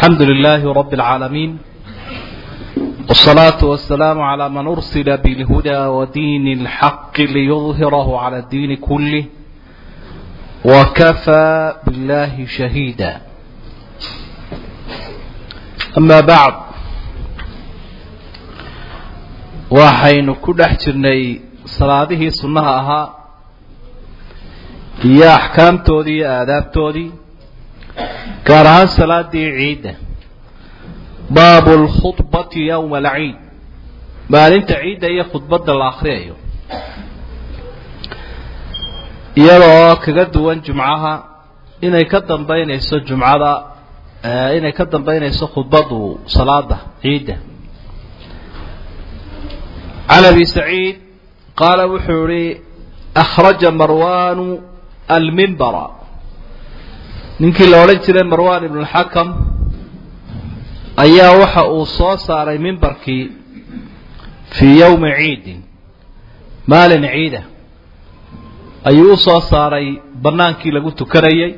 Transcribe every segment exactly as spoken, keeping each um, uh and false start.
الحمد لله رب العالمين، والصلاة والسلام على من أرسل بالهدى ودين الحق ليظهره على الدين كله، وكفى بالله شهيدا. أما بعد، waxaynu ku dhex jirnay salaadihii sunnaha ahaa iyo axkaamtoodii iyo aadaabtoodii, gaar ahaan salaadii ciidda. baabu lkhudbati yowma alciid, maalinta ciidda iyo khudbadda la akhriyayo, iyadoo kaga duwan jumcaha inay ka dambaynayso jumcada inay ka dambaynayso khudbadu salaada ciidda. can abi saciid qaala wuxuu yihi akhraja marwaanu almimbara, ninkii la odhan jiray marwaan ibnu lxakam ayaa waxa uu soo saaray mimbarkii fii yowmi ciidin, maalin ciida ayuu u soo saaray bannaankii lagu tukanayay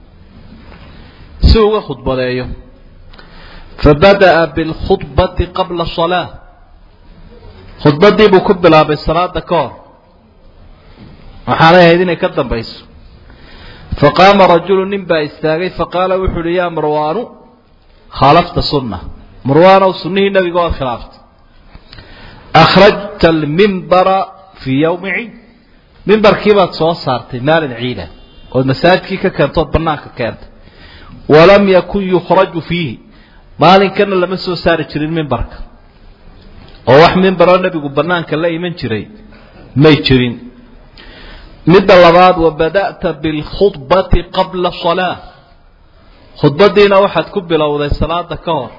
si uga khudbadeeyo. fabada'a bilkhudbati qabla salaa, khudbaddii buu ku bilaabay salaada ka hor, waxaanay ahayd inay ka dambayso. faqaama rajulu, nin baa istaagay, faqaala wuxuu uhi yaa marwaanu khaalafta sunna, marwaanow sunnihii nabiga oad khilaaftay. akhrajta almimbara fii yowmi ciid, mimbarkii baad soo saartay maalin ciida ood masaajidkii ka keentay ood bannaanka keentay. walam yakun yukhraju fiihi, maalinkana lama soo saari jirin mimbarka, oo wax mimbaroo nebigu bannaanka la iman jiray may jirin. midda labaad, wabada'ta bilkhudbati qabla salaa, khudbaddiina waxaad ku bilowday salaada ka hor,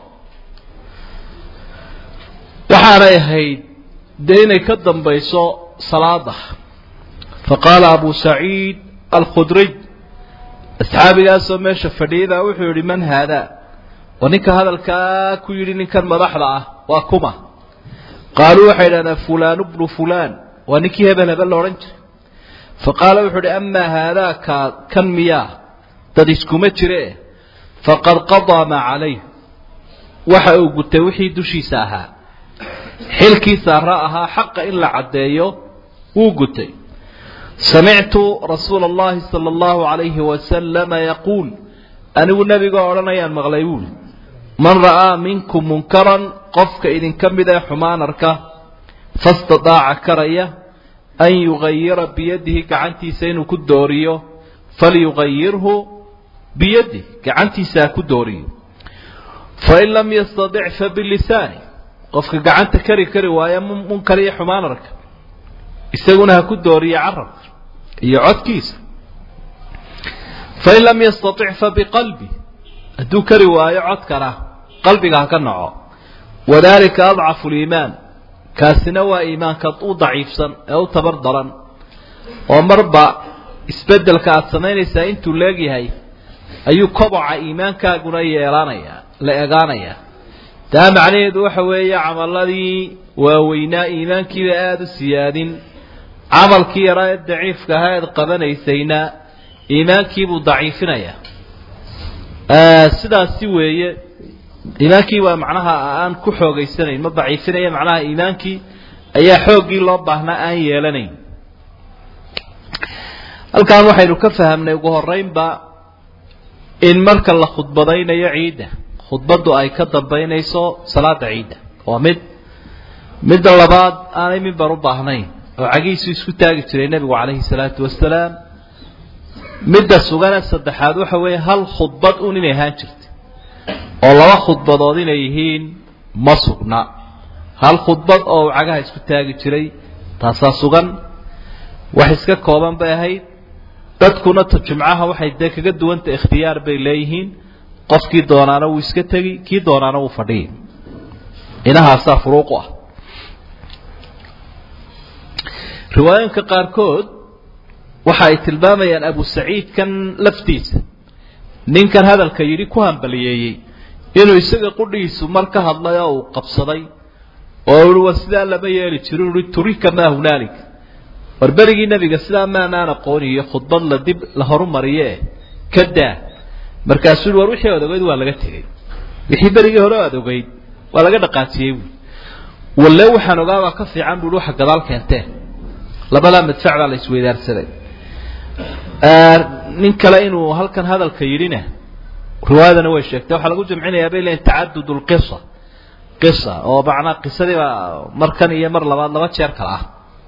waxaanay ahayd dee inay ka dambayso salaada. faqaala abu saciid alkhudriy, asxaabigaasoo meesha fadhiyada wuxuu yidhi man haadaa, oo ninka hadalkaa ku yidhi ninkan madaxda ah waa kuma? qaaluu waxay idhahdeen fulaanu bnu fulaan, waa ninkii hebel hebel la odhan jiray. faqaala wuxuu uhi amaa haadaa ka kan miyaa, dad iskuma jire, faqad qadaa maa calayh, waxa uu gutay wixii dushiisa ahaa, xilkiisa arra ahaa xaqa in la caddeeyo wuu gutay. samictu rasuula allahi sala allahu calayhi wasalama yaquul, anigu nebigoo odhanayaan maqlay buuli, man ra'aa minkum munkaran, qofka idinka mid ee xumaan arka, fastadaaca karaya an yugayira biyadihi, gacantiisa inuu ku dooriyo, falyugayirhu biyadih, gacantiisa ha ku dooriyo. fain lam yastadic fabilisaani, qofka gacanta kari kari waaya munkar iyo xumaan arka, isaguna ha ku dooriyo carabka iyo codkiisa. fain lam yastatic fabiqalbi, hadduu kari waayo codkana qalbiga ha ka naco. wadalika adcafu liimaan, kaasina waa iimaanka u daciifsan ee u tabar daran, oo marba isbeddelka aada samaynaysaa intuu leegyahay ayuu koboca iimaankaaguna yeelanaya la egaanayaa. taa macnaheedu waxa weeye camaladii waaweynaa iimaankiiba aada u siyaadin, camalkii yaraa ee daciifka ahaa eed qabanaysayna iimaankiibuu daciifinayaa. sidaasi weeye, iimaankii waa macnaha aan ku xoogaysanayn, ma daciifinaya, macnaha iimaankii ayaa xooggii loo baahnaa aan yeelanayn. halkan waxaynu ka fahamnay ugu horeynba in marka la khudbadaynayo ciidda, khudbaddu ay ka dambaynayso salaada ciidda, waa mid. midda labaad, aanay mimbar u baahnayn oo cagiisu isku taagi jiray nebigu calayhi salaatu wasalaam. midda sugana saddexaad waxa weeye hal khudbad un inay ahaan jirta, oo laba khudbadood inay yihiin ma sugna. hal khudbad oo cagaha isku taagi jiray, taasaa sugan. wax iska kooban bay ahayd. dadkuna ta jumcaha waxay dee kaga duwanta ikhtiyaar bay leeyihiin, qofkii doonaana wuu iska tegi, kii doonaana wuu fadhiyi. inahaasaa furuuqu ah. riwaayooyinka qaarkood waxa ay tilmaamayaan abu saciid kan laftiisa, ninkan hadalka yidhi ku hambaliyeeyey, inuu isaga qudhiisu mar ka hadlay oo uu qabsaday oo ui wa sidaa lama yeeli jiro, ui turika maa hunaalika, war berigii nebiga sidaa maanaan aqooniyo khudbad la dib la horumariye ka daa. markaasuu war wixii odageyd waa laga tegey, wixii berigii hore aad ogeyd waa laga dhaqaajiyey walla waxaan ogaaba ka fiican buu waxa gadaal keentee labada madfac baa la isweydaarsaday nin kale inuu halkan hadalka yirina riwaayadana way sheegtay waxa lagu jamcinayaa bay leen taaddudul qissa qissa oo macna qisadii markan iyo mar labaad laba jeer kala ah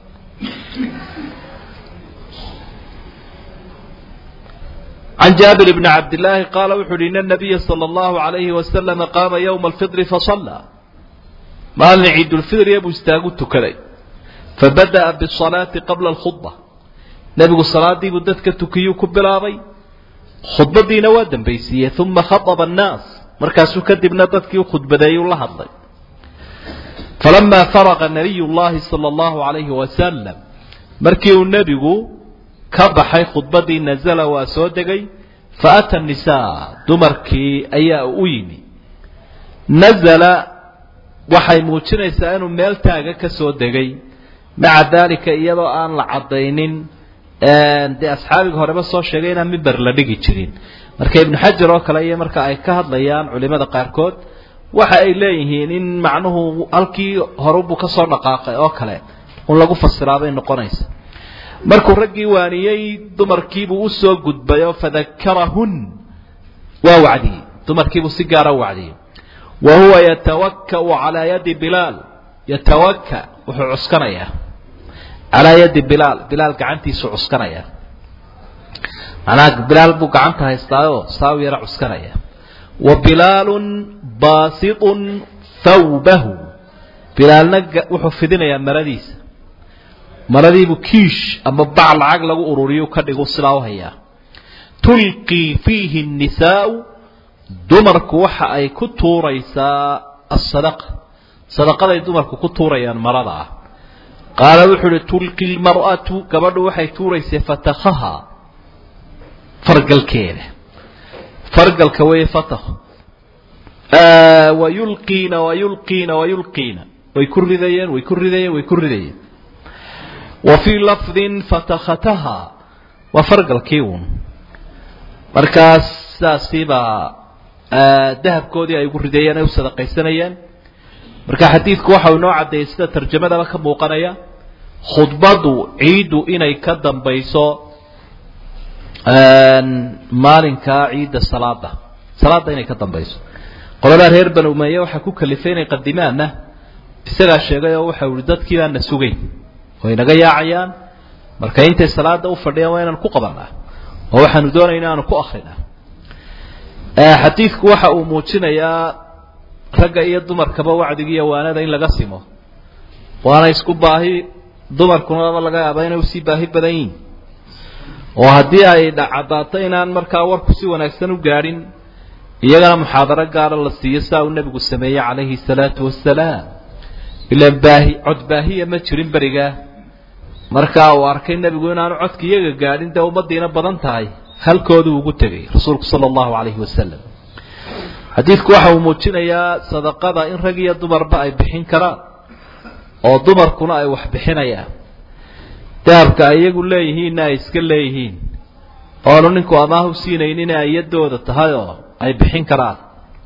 عن جابر بن عبد الله قال وحدنا النبي صلى الله عليه وسلم قام يوم الفطر فصلى ما عيد الفطر يا ابو استاغوت كلي فبدأ بالصلاة قبل الخطبة نبي الصلاة دي بدتك تكيو كبلابي خطبة دي نوادا بيسية ثم خطب الناس مركز كدب نبتك خطبة دي الله الله فلما فرغ النبي الله صلى الله عليه وسلم مركي النبي كبحي خطبة نزل واسودقي فأتى النساء دمركي أيا أويني نزل وحي موجنا يسأل ميلتاقا كسودقي مع ذلك إيضا أن العضينين دي أصحابك هربا صو شغينا من برلدقي جرين مركي ابن حجر وكلايا مركا أي كهد ليان علماء قاركود وحي إليهين إن معنه ألكي هربو كسور نقاقا وكلا ونلقوا فالسرابين نقونيس markuu raggii waaniyay dumarkiibu u soo gudbayo fadakkarahun waa wacdi dumarkiibu si gaar ah wacdi wa huwa yatawakkau ala yadi bilal yatawakka wuxuu cuskanaya ala yadi bilal bilal gacantiisu cuskanaya ana bilal buu gacanta haystaayo saaw yara cuskanaya wa bilalun basitun thawbahu bilalna wuxuu fidinaya maradiisa maradiibu kiish ama bac lacag lagu ururiyo ka dhigo sidaa u haya tulqi fihi an-nisaa dumarku waxa ay ku tuuraysaa as-sadaqa sadaqaday dumarku ku tuurayaan marada qaala wuxuu tulqi al-mar'atu gabadhu waxay tuuraysaa fatakhaha fargalkeeda fargalka way fatakh ah wa yulqina wa yulqina wa yulqina way kuridayeen way kuridayeen way kuridayeen وفي لفظ فتختها وفرق الكيون مركز ساسيبا ذهب كودي أي قرديان أو صدقيسانيان مركز حديثك وحا ونوع عديسة ترجمة لك موقنية خطبادو عيدو إنا يكدن بيسو مالنكا عيد الصلاة صلاة إنا يكدن بيسو قولنا الهير بن أمية وحكو كلفين يقدمانه بسرع الشيغاية وحا وردت كذا نسوغين وينغا yaacayaan marka intay salaada u fadhiyaan waa inaan ku qabanaa oo waxaan doonaynaa inaan ku akhrina ee xadiisku waxa uu muujinayaa ragga iyo dumarkaba wacdiga iyo waanada in laga simo waana isku baahi dumarkuna laga yaabaa inay si baahi badan yihiin oo hadii ay dhacdaato inaan markaa warku si wanaagsan u gaarin iyagana muxaadaro gaar ah la siiyo saa uu nabigu sameeyay calayhi salaatu wassalaam ila baahi cod baahiya ma jirin bariga markaa uu arkay nabigu inaanu codka iyaga gaadhin dee ummadiina badan tahay halkoodu ugu tegay rasuulku sallallahu alayhi wasallam xadiisku waxa uu muujinayaa sadaqada in rag iyo dumarba ay bixin karaan oo dumarkuna ay wax bixinayaan dahabka iyagu leeyihiin ay iska leeyihiin oo ninku amaah u siinaynin ay yadooda tahay oo ay bixin karaan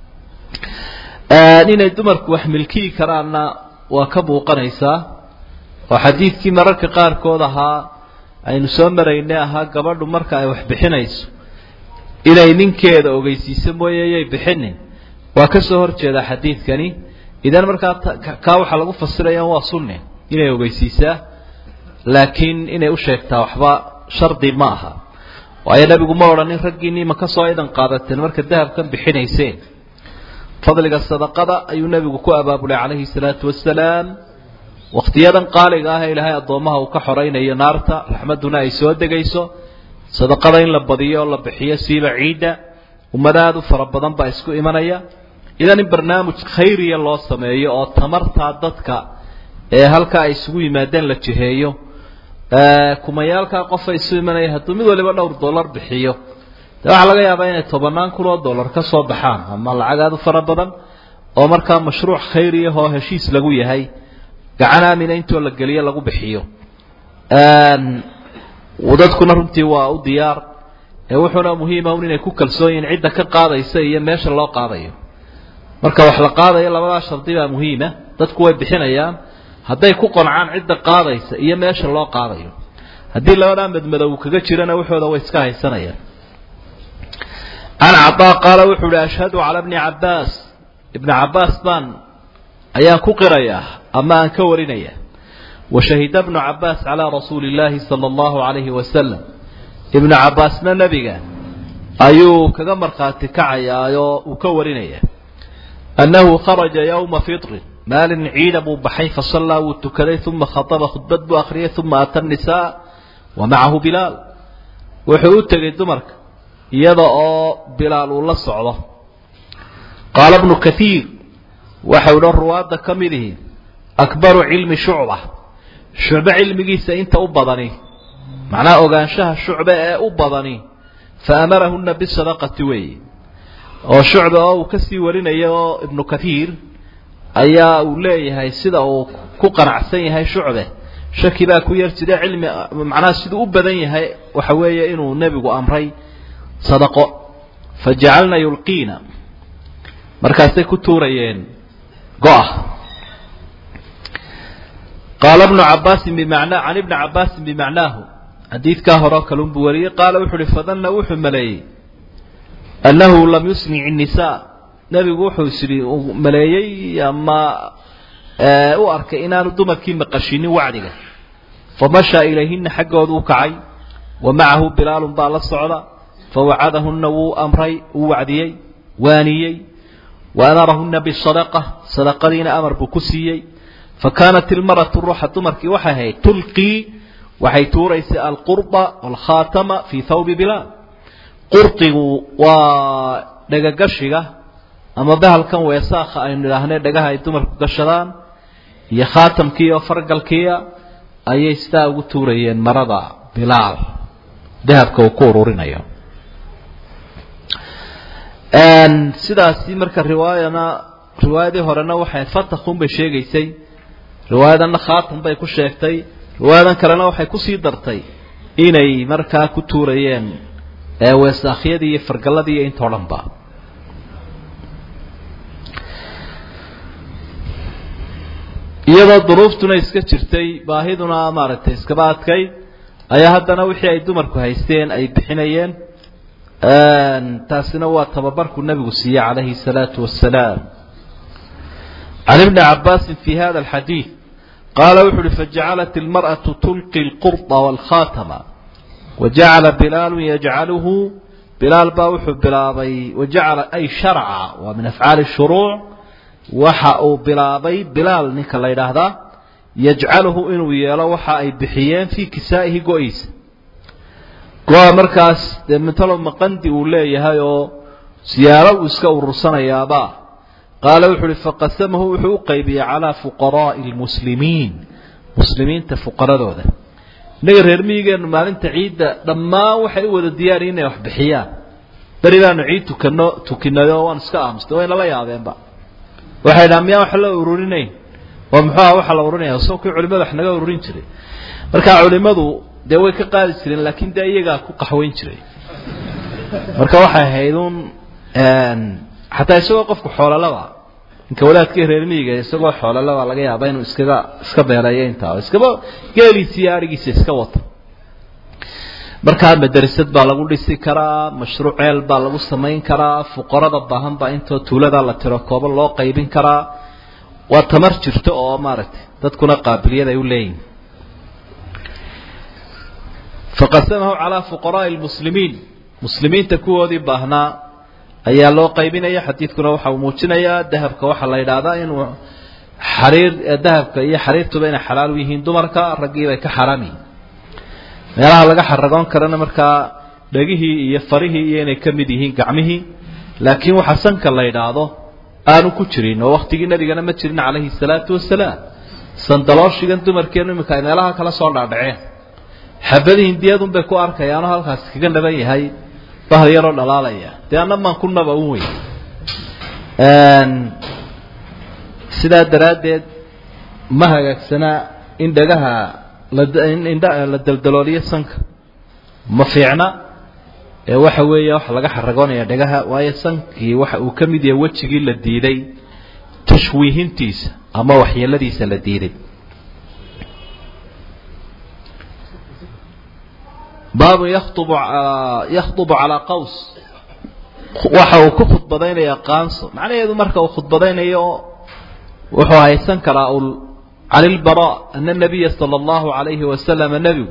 ee inay dumarku wax milkii karaanna waa ka muuqanaysaa oo xadiidkii mararka qaar kood ahaa aynu soo maraynay ahaa gabadhu marka ay wax bixinayso inay ninkeeda ogeysiiso mooyay bixinin waa ka soo horjeeda xadiidkani idan marka ka waxa lagu fasirayaa waa sunne inay ogeysiisaa laakiin inay u sheegtaa waxba shardi ma aha waayo nabigu ma oranin raggiinii ma ka soo idan qaadateen marka dahabkan bixinayseen فضلك الصدقة أي النبي كو أبابل عليه الصلاة والسلام واختيادا قال إلهي إلهي أضومها وكحرين أي نارتا رحمتنا يسود جيسو صدقة إن لبضية ولا بحية سيبة عيدة ومداد فربضان بأسكو إيمانية إذا برنامج خيري الله سمعيه أو تمرت عددك هلك يسوي مادين لجهيه كما يالك قفا يسوي إيمانية هتومي ولا بنور دولار بحيه waxa laga yaabaa inay tobanaan kun oo dollar ka soo baxaan ama lacag aad u fara badan oo marka mashruuc khayri ah oo heshiis lagu yahay gacan aamin inta la galiyo lagu bixiyo een wadadkuna runtii waa u diyaar ee wuxuuna muhiim ah inay ku kalsoon yihiin cidda ka qaadaysa iyo meesha loo qaadayo marka wax la qaadayo labada shardi baa muhiim ah dadku way bixinayaan hadday ku qancaan cidda qaadaysa iyo meesha loo qaadayo haddii labada madmadow kaga jirana waxooda way iska haysanayaan an Ataa qala wuxuu ashhadu ala ibn Abbas ibn Abbas ban ayaa ku qiraya ama aan ka warinaya وشهد ابن عباس على رسول الله صلى الله عليه وسلم ابن عباس ما نبيغا ايو كغا مرخاتي كعيا او كورينيا انه خرج يوم فطر مال عيد ابو بحي فصلى وتكلي ثم خطب خطبه اخريه ثم اتى النساء ومعه بلال وحو تغي دمرك يدا او بلال ولا سوده قال ابن كثير وحول الرواد كمله اكبر علم شعبه شعبة علميسا انت أبضني معناه أغانشها شعبة أبضني فأمره النبي بالصدقة وي وشعبة وكسي ورنا يا ابن كثير أيا أولي هاي سيدة وكوقر عسين هاي شعبة شكي باكو يرتدى علم معناه سيدة أبضني هاي وحوية إنه النبي وأمري صدقة فجعلنا يلقينا مركزي كتوريين قاه قال ابن عباس بمعنى عن ابن عباس بمعناه حديث كهرا كلام بوري قال وحل فظن وحل ملاي أنه لم يسمع النساء نبي وحل سري ملاي أما أرك إنان دمك مقشين وعدك فمشى إليهن حق وذوكعي ومعه بلال بال الصعدة فوعدهن أمري ووعدي وانيي وأمرهن بالصدقة صدقين أمر بكسيي فكانت المرأة الروح تمرك وحي تلقي وحي توريس القربة والخاتمة في ثوب بلال قرطي ودقاقشيقة أما بها كان ويساخ أن لهنا دقاها تمرك قشران هي خاتم كيا وفرق الكيا أي يستاو توريين مرضى بلال ذهب كوكور ورنايا أن سيداسي مرك الرواية أنا رواية هورنا وحي فتخون بشيء يسي riwaayadan khaatam bay ku sheegtay riwaayadan kalena waxay ku sii dartay inay markaa ku tuurayeen ee weesaakhiyadii iyo fargaladii iyo inta dhanba iyadoo duruuftuna iska jirtay baahiduna maaragtay iska baadkay ayaa haddana wixii ay dumarku haysteen ay bixinayeen een taasina waa tababarku nabigu siiyay calayhi salaatu wassalaam عن ابن عباس في هذا الحديث قال وحل فجعلت المرأة تلقي القرط والخاتم وجعل بلال يجعله بلال باوح بلابي وجعل أي شرع ومن أفعال الشروع وحأوا بلابي بلال نك الله هذا يجعله إنه يلا وحأي بحيان في كسائه قويس قوى مركز من طلب مقندي ولا يهايو سيارة وسكو الرسانة يا با قال وحل فقسمه وحو قيبي على فقراء المسلمين مسلمين تفقراء ذولا نغير هرميغان مالين تعيد لما وحي ودا ديارين wax bixiyaan baridan ciid tukano tukinayo waan iska aamsto way la yaabeen ba waxay dhaamiyaan wax la ururinay oo maxaa wax la ururinayo soo ku culimada wax naga ururin jiray marka culimadu de way ka qaadi jireen laakiin de iyaga ku qaxweyn jiray marka waxay haydun een حتى يسوق قفك حول الله إنك ولاد كهر الميجا يسوق حول الله ولا جاي عبينه إسكبا إسكبا يلاين تاو إسكبا قالي سيارة جيس إسكوات مركز مدرسة بالغول لسكرا مشروع عيل بالغول سمين كرا فقراء الضهم بأنتو تولد على تركوب الله قيبين كرا وتمر شرطة أو مارت تتكون قابلية يولين فقسمه على فقراء المسلمين مسلمين تكون ذي بهنا ayaa loo qaybinaya xadiidkuna waxa uu muujinayaa dahabka waxa la yiraahdaa inuu xariir dahabka iyo xariirtuba inay xalaal yihiin dumarka raggiiba ka xaraami meelaha laga xaragoon karana markaa dhagihii iyo farihii iyo inay ka mid yihiin gacmihii laakiin waxa sanka la yiraahdo aanu ku jirin oo waqtigii nabigana ma jirin calayhi salaatu wassalaam sandalooshigan dumarkeenu imika meelaha kala soo dhaadhaceen xabadii hindiyadun bay ku arkayaan halkaas kaga naban yahay bahal yaro dhalaalaya deena man kunaba u weey een sida daraadeed ma hagaagsana in dhagaha la in la daldalooliyo sanka ma fiicna waxa weeye wax laga xaragoonaya dhagaha waayo sankii waxa uu ka mid yahay wajigii la diiday tashwiihintiisa ama waxyeeladiisa la diiday baabu yakhtubu yakhtubu ala qaws waxa uu ku khudbadaynaya qaanso macnaheedu marka uu khudbadaynayo wuxuu haysan karaa ul علي البراء أن النبي صلى الله عليه وسلم نبيه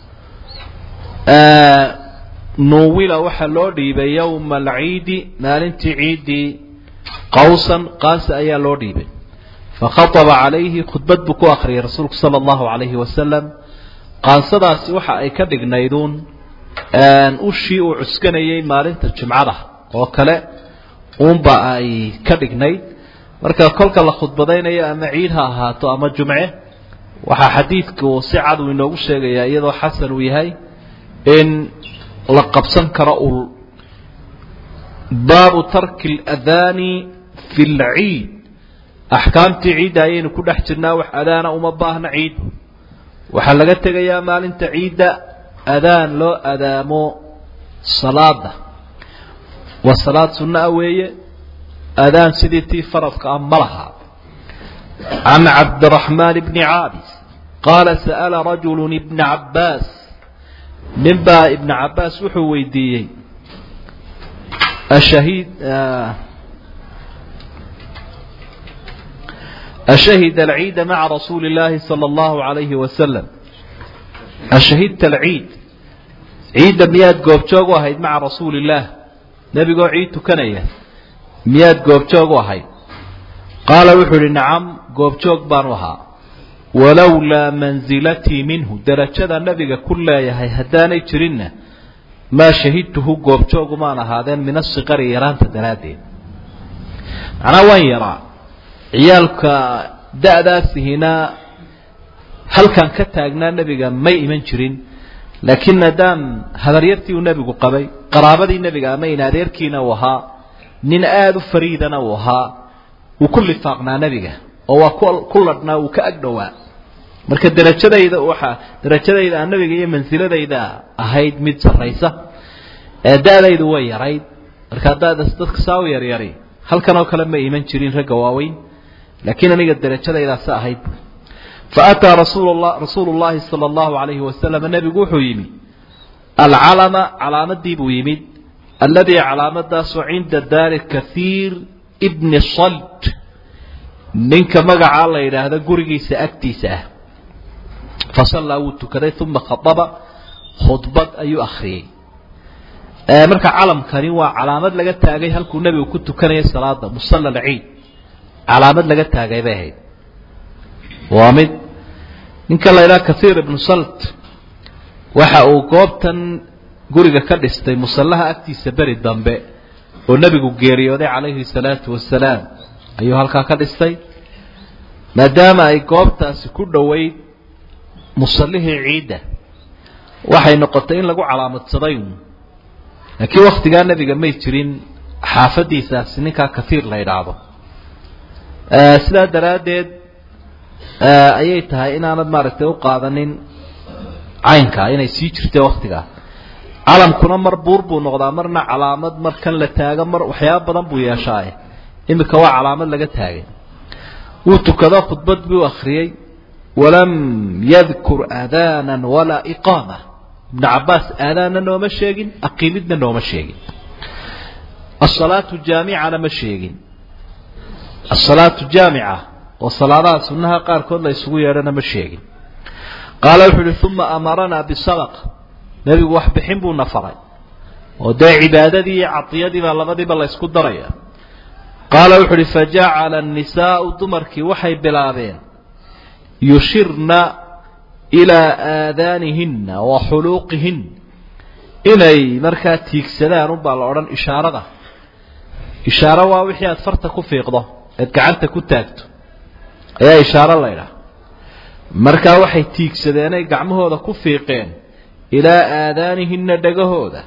آه نوّل وحلودي بيوم العيد مالنت عيدي قوسا قاس أيا لودي بي فخطب عليه خطبت بكو أخري رسولك صلى الله عليه وسلم قاصدا سوحا أي كدق نيدون أن أشي وعسكني مالنت الجمعة وكلا أمبا أي كدق نيد marka kolka la khudbadaynayo ama ciid ha ahaato ama jumce waxa xadiidku si cad uu inoogu sheegaya iyadoo xasan uu yahay in la qabsan karo ul baabu tarki al-adhani fi al-eid ahkaamti ciid ayaynu ku dhex jirnaa wax adaana uma baahna ciid waxa laga tagayaa maalinta ciida adaan loo adaamo salaada wa salaad sunna weeye أذان سيدتي فرضك أمرها عن عبد الرحمن بن عابس قال سأل رجل ابن عباس من با ابن عباس وحويدي الشهيد آه أشهد العيد مع رسول الله صلى الله عليه وسلم أشهدت العيد عيد مياد قوبتوغ وهيد مع رسول الله نبي قو عيد تكنيه miyaad goobjoog u ahayd qaala wuxuu yidhi nacam goobjoog baan u ahaa walowlaa manzilatii minhu darajada nabiga ku leeyahay haddaanay jirinna maa shahidtuhu goobjoogumaan ahaadeen min asiqari yaraanta daraaddeed macnaa waan yaraa ciyaalka da'daasihina halkan ka taagnaa nebiga may iman jirin laakiin maadaam hadaryartii uu nebigu qabay qaraabadii nebiga ama in adeerkiina uu ahaa nin aad u fariidana uu ahaa uu ku lifaaqnaa nabiga oo waa ku ladhnaa uu ka agdhowaa marka darajadayda waxa darajadayda aan nabiga iyo mansiladayda ahayd mid sarraysa ee daadaydu way yarayd marka daada dadka saaw yar yari halkan oo kale ma iman jirin ragga waaweyn laakiin aniga darajadayda sa ahayd فأتى رسول الله رسول الله صلى الله عليه وسلم النبي wuxuu yimi العلم علامتي buu yimid الذي علامته عند دار كثير ابن الصلت منك مقع الله إلى هذا قرقي سأكتسه فصلى وتكذي ثم خطب خطبة أي أخري آه مركع علم كريم وعلامات لقد تاجي هل كنا نبي وكنت كنا الصلاة مصلى العيد علامات لقد تاجي بهاي وامد منك الله إلى كثير ابن صلت وحقوا قوبتا guriga ka dhistay musallaha agtiisa bari dambe oo nabigu geeriyooday calayhi salaatu wasalaam ayuu halkaa ka dhistay maadaama ay goobtaasi ku dhoweyd musallihii ciida waxay noqotay in lagu calaamadsaday laakiin waqtigaa nabiga may jirin xaafadiisaasi ninkaa katiir la yidhaahdo sidaa daraaddeed ayay tahay inaanad maaragtay u qaadanin caynkaa inay sii jirtay waqtigaa calamkuna mar buur buu noqdaa marna calaamad markan la taago mar waxyaabo badan buu yeeshaa imika waa calaamad laga taagay wuu tukado khudbad buu akhriyay walam yadhkur aadanan wala iqama ibn Abbas aadana nooma sheegin aqimidna nooma sheegin as-salatu jami'a ma sheegin as-salatu jami'a wa saladaha sunnaha qaar kood la isugu yeerana ma sheegin qala wuxuu thumma amarna bi sadaqa nabigu wax bixin buu nafaray oo day cibaadadii iyo cadiyadii baa labadiiba la isku daraya qaala wuxuu li faja'ala an-nisaa'u dumarki waxay bilaabeen yushirna ila aadanihinna wa huluqihin inay markaa tiigsadaan u baa la oran ishaarada ishaara waa wixii aad farta ku fiiqdo aad gacanta ku taagto ayaa ishaara la yiraahdaa markaa waxay tiigsadeen ay gacmahooda ku fiiqeen إلى آذانهن دقهودا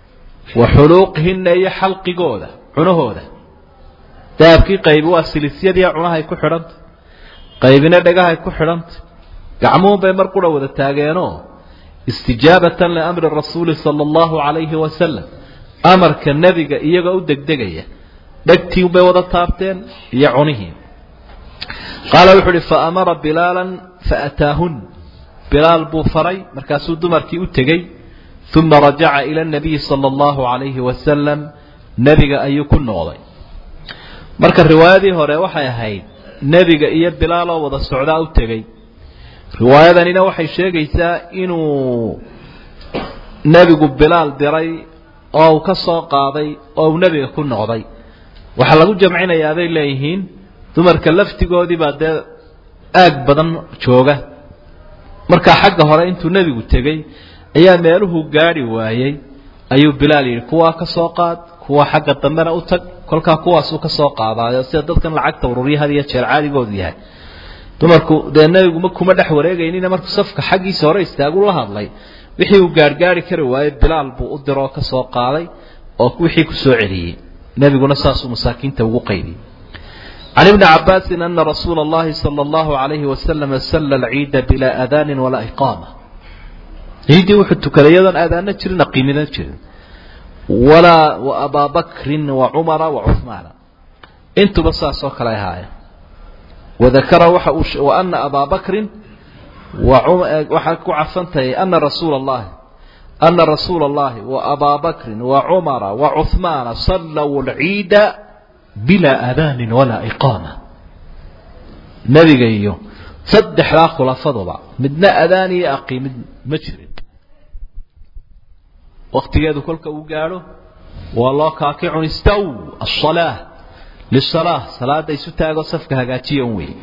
وحلوقهن أي حلق جودا عنهودا تابكي قيبوا السلسية دي عنها يكون حرنت قيبنا دقها يكون حرنت قعموه بمرقرة وذا تاقينوه استجابة لأمر الرسول صلى الله عليه وسلم amarka nabiga iyaga u degdegaya dhagtii bay wada taabteen iyo cunihii qaala wuxuu yidhi faamara bilaalan faataahun bilaal buu faray markaasuu dumarkii u tegey uma rajaca ila nabiyi sala allahu calayhi wasalam nebiga ayuu ku noqday marka riwaayadii hore waxay ahayd nebiga iyo bilaal oo wada socdaa u tegey riwaayadanina waxay sheegaysaa inuu nebigu bilaal diray oo uu ka soo qaaday oo uu nebiga ku noqday waxaa lagu jamcinayaa bay leeyihiin dumarka laftigoodii baa dee aag badan jooga markaa xagga hore intuu nebigu tegey ayaa meeluhu gaadhi waayey ayuu bilaal yidhi kuwaa ka soo qaad kuwa xagga dambena u tag kolkaa kuwaasuu ka soo qaadaayo sida dadkan lacagta ururiya had iyo jeer caadigoodu yahay dumarku dee nebigu kuma dhex wareegaynina markuu safka xaggiisa hore istaagu la hadlay wixii uu gaargaari kari waayey bilaal buu u diroo ka soo qaaday oo wixii ku soo celiyey nebiguna saasuu masaakiinta ugu qaydiyey can ibni cabaasin ana rasuula allahi sala allahu calayhi wasalam salla alciida bilaa aadaanin walaa iqaama ciiddii wuxuu tukaday iyadoon aadaana jirin aqiimina jirin walaa wa abaa bakrin wa cumara wa cuhmaana intuba saas oo kale ahaayeen wadakara waxa uu wa ana abaa bakrin waxaa ku cafantahay ana rasuula allahi ana rasuula allahi wa abaa bakrin wa cumara wa cuhmaana sallaw alciida bilaa aadaanin walaa iqaama nebiga iyo saddexdaa khulafaduba midna adaan iyo aqiimid ma jirin waqtigeedu kolka uu gaadho waa loo kaakicun istaw asalaa lisalaa salaada isu taago safka hagaajiya un wey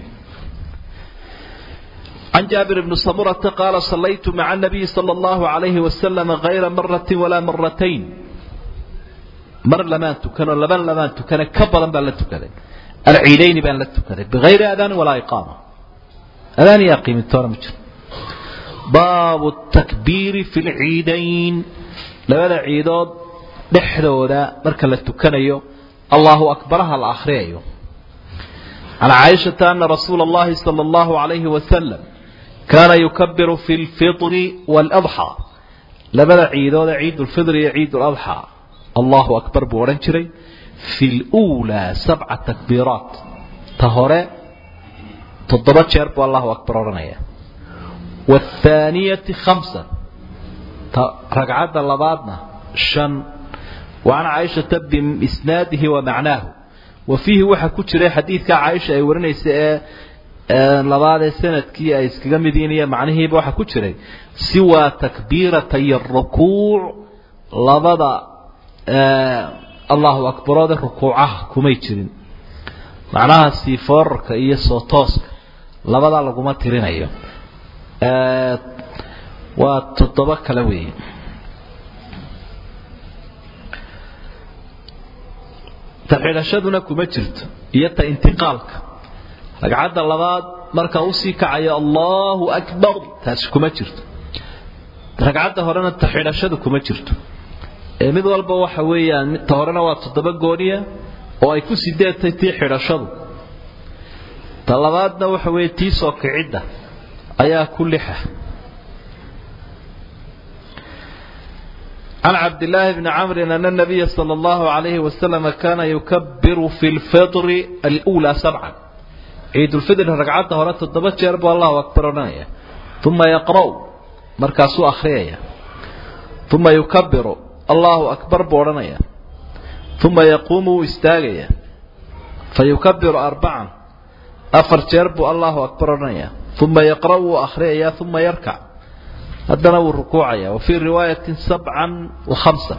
can jaabir bni samurata qaala sallaytu maca anabiyi sala allahu calayhi wasalam hayra maratin walaa maratayn mar lamaan tukano laban lamaan tukane ka badan baan la tukaday alciidayni baan la tukaday bigayri aadaanin walaa iqaama adaan iyo aqiimitoona ma jiro baabu takbiiri fi lciidayn labada ciidood dhexdooda marka la tukanayo allahu akbaraha la akhriyayo can caaishata ana rasuula allahi sala allahu calayhi wasalam kaana yukabiru fi lfitri waaladxaa labada ciidooda ciid lfitri iyo ciid ladxaa allahu akbar buu odhan jiray fi luulaa sabca takbiiraat ta hore toddoba jeer buu allahu akbar odhanaya waathaaniyati khamsa ta ragcadda labaadna shan wa can caaishata biisnaadihi wa macnaahu wa fiihi waxaa ku jiray xadiidka caaisha ay warinaysa ee labaadee sanadkii ay iskaga mid yihiin iyo macnihiiba waxaa ku jiray siwaa takbiiratay rukuuc labada allahu akbaroode rukuucaha kumay jirin macnaha sii foorarka iyo soo tooska labadaa laguma tirinayo waa toddoba kale weeye taxidhashaduna kuma jirto iyo ta intiqaalka ragcadda labaad marka usii kacayo allahu akbar taasi kuma jirto ragcadda horena taxidhashadu kuma jirto ee mid walba waxa weeyaan ta horena waa toddoba gooniya oo ay ku sideedtay tii xidhashadu ta labaadna waxa weeye tii soo kicidda ayaa ku lixa عن عبد الله بن عمرو أن النبي صلى الله عليه وسلم كان يكبر في الفطر الأولى سبعا عيد الفطر ركعته ورات الضبط جرب الله أكبر نايا ثم يقرأ مركاسو أخريا ثم يكبر الله أكبر بورنايا ثم يقوم استاغيا فيكبر أربعا أفر جرب الله أكبر نايا ثم يقرأ أخريا ثم يركع هذا هو الركوع وفي رواية سبعا وخمسة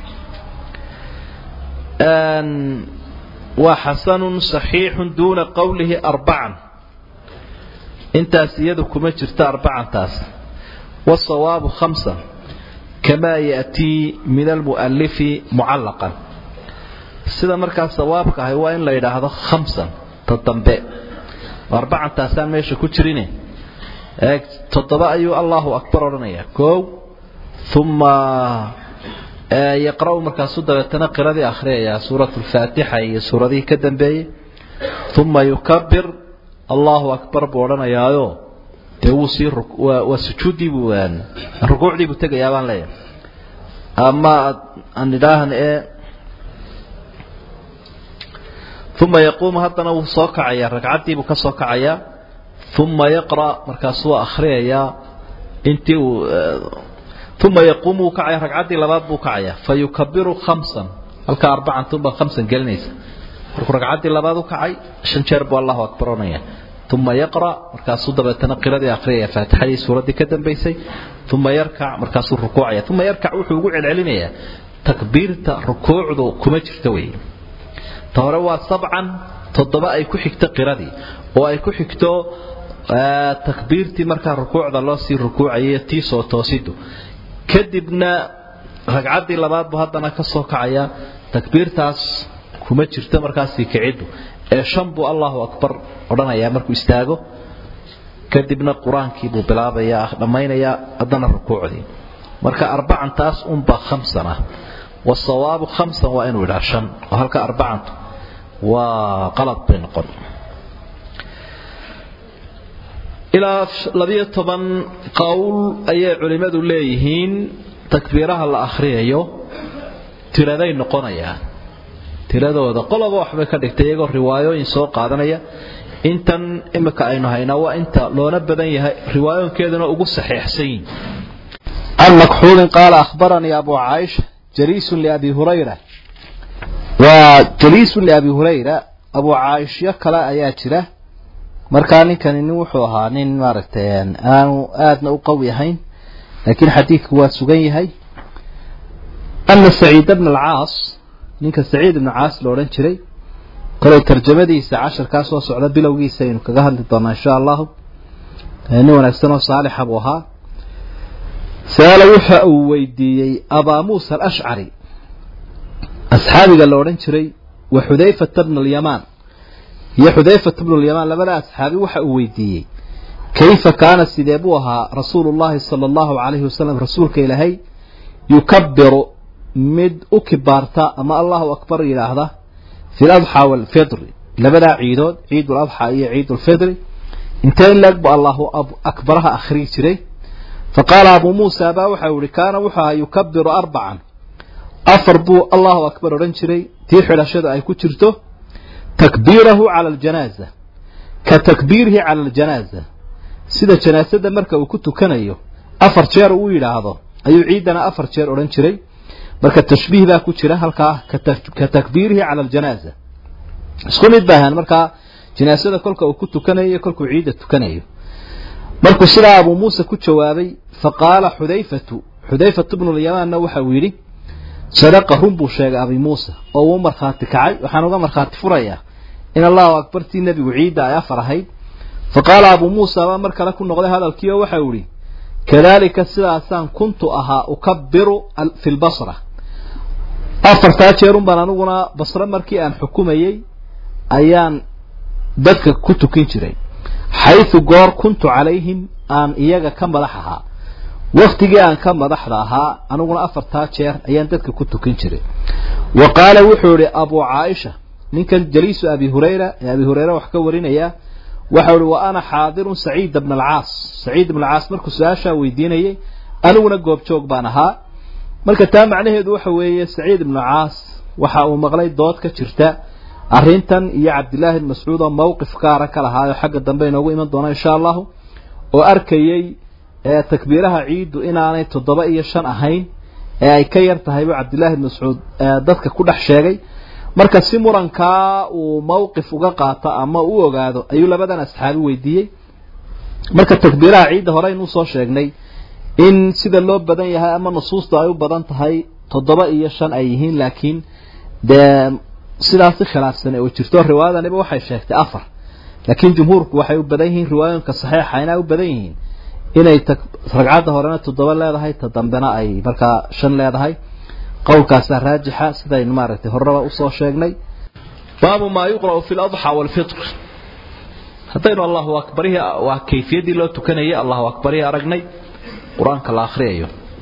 أن وحسن صحيح دون قوله أربعا انت سيدكم جرت أربعا تاس والصواب خمسة كما يأتي من المؤلف معلقا سيدا مركز صوابك هو إن لا يدعى خمسة تطنبئ أربعا تاسان ميشا كتريني تطبع أيو الله أكبر ورنيا كو ثم يقرأ مركز صدى تنقر ذي أخرية سورة الفاتحة سورة ذي كدن بي ثم يكبر الله أكبر بورنيا يو توصي وسجودي بوان الركوع دي بتجي يابان ليه أما النداهن إيه ثم يقوم هذا وصاك عيا ركعتي بكسوك عيا ثم يقرأ مركزوا أخريا أنت و... ثم يقوم كعيا ركعتي لباب بكعيا فيكبر خمسا هلك أربعة ثم خمسا جلنيس ركعتي لباب كعي عشان شرب والله أكبر ونيا ثم يقرأ مركز صدبة تنقل هذه أخرية فاتحدي سورة كتم بيسي ثم يركع مركز الركوع ثم يركع وحوق العلمية تكبير ركوع ذو كمجر توي توروا طبعا تضبط أي كحكت قردي أو أي كحكتو آه تكبيرتي مركز الركوع ذا الله سير ركوعية تيسو توسيدو كدبنا ركعتي لبعض بهذا كسوك عيا تكبير تاس كمجر تمركز في كعدو شنبو الله أكبر ورنا يا مركو استاجو كدبنا القرآن كيبو بلابا يا لماينا يا أدنى الركوع دي مركا أربعة تاس أنبا خمسة والصواب خمسة وإن والعشان وهلك أربعة وغلط بين قل إلى لذي طبعا قول أي علماء ليهين تكبيرها الآخرية يو تردين نقونيا tiradooda qoloba waxba ka dhigtay iyagoo riwaayooyin soo qaadanaya intan imika aynu hayna waa inta loona badan yahay riwaayooyinkeeduna ugu saxiixsan المكحول قال أخبرني أبو عائش جليس لأبي هريرة وجليس لأبي هريرة أبو عائش يكلا آياتنا مركاني كان نوحوها نين مارتين أنا آدنا أقويهين لكن حديث هو سجيهي أن سعيد بن العاص ninka Saciid ibn Caas loo oran jiray qolo tarjumadiisa cashar ka soo socda bilowgiisa inuu kaga hadli doono insha Allah ee wanaagsan oo saalix abu ahaa saala waxa uu weydiiyay Aba Muusa al-Ash'ari asxaabiga loo oran jiray wa Hudayfa ibn al-Yaman ya Hudayfa ibn al-Yaman labada asxaabi waxa uu weydiiyay kayfa kaana sideebu ahaa rasuulullaahi sallallahu alayhi wasallam rasuulka ilaahay yukabbiru mid u kibaarta ama Allahu akbar yiraahda fi al-adha wal fitr labada ciidood ciid al-adha iyo ciid al-fitr intee lagba Allahu akbaraha akhri jiray faqala Abu Musa ba waxa uu kaana waxa yukabbiru arba'an afarbu Allahu akbar oran jiray tii xilashada ay ku jirto takbirahu ala al-janaza ka takbirihi ala al-janaza sida janaasada marka uu ku tukanayo afar jeer uu yiraahdo ayuu ciidana afar jeer oran jiray marka tashbiih baa ku jira halka ka takbiirihi ala aljanaza isku mid baahan marka janaasada kolka uu ku tukanayo kolka uu ciida tukanayo markuu sida Abu Musa ku jawaabay faqala Hudayfatu Hudayfatu ibn al-Yaman waxa uu yiri sadaqa rumbu sheegay Abu Musa oo uu marxaati kacay waxaan uga marxaati furaya in Allahu akbar tii nabigu ciida ay farahay faqala Abu Musa ba markala ku noqday hadalkii waxa uu yiri كذلك سلاسان كنت أها أكبر في البصرة أفرتا جيرون بانانوغنا بصرة مركي أن حكوميي أيان ددك كنت كنجري حيث قار كنت عليهم أن إياغا كم مدحها وقتي أن كم مدحها أنوغنا أفرتا جير أيان ددك كنت كنجري وقال وحوري أبو عائشة من كان جليس أبي هريرة يا أبي هريرة وحكورين إياه وحول وأنا حاضر سعيد بن العاص سعيد بن العاص مركو ساشا ويديني أنا ونقوب شوق بانها مركا تام عليه ذو حوية سعيد بن العاص وحاو مغلي دوت كشرتا أرينتن يا عبد الله المسعود موقف كارك لها حق الدنبين وإيمان دونا إن شاء الله وأركيي تكبيرها عيد وإن أنا تضبئي الشان أهين أي كير تهيب عبد الله المسعود ضدك كل حشاجي marka si muranka uu mowqif uga qaata ama uu ogaado ayuu labadan asxaabi weydiiyay marka takbiiraha ciid hore inuu soo sheegnay in sida loo badan yahay ama nusuusta ay u badan tahay toddoba iyo shan ay yihiin laakiin de sidaas khilaafsan oo jirto riwaayadani waxay sheegtay afar laakiin jumhuurku waxay u badan yihiin riwaayanka saxiixa inay u badan yihiin inay ragcada horena toddoba leedahay ta dambena ay marka shan leedahay قولكاس راجحة سيدين مارتي هربا وصو شيغني باب ما يقرأ في الأضحى والفطر حتى إنه الله أكبره وكيفية دي لو تكنيه الله أكبره أرقني قرآن كالآخرية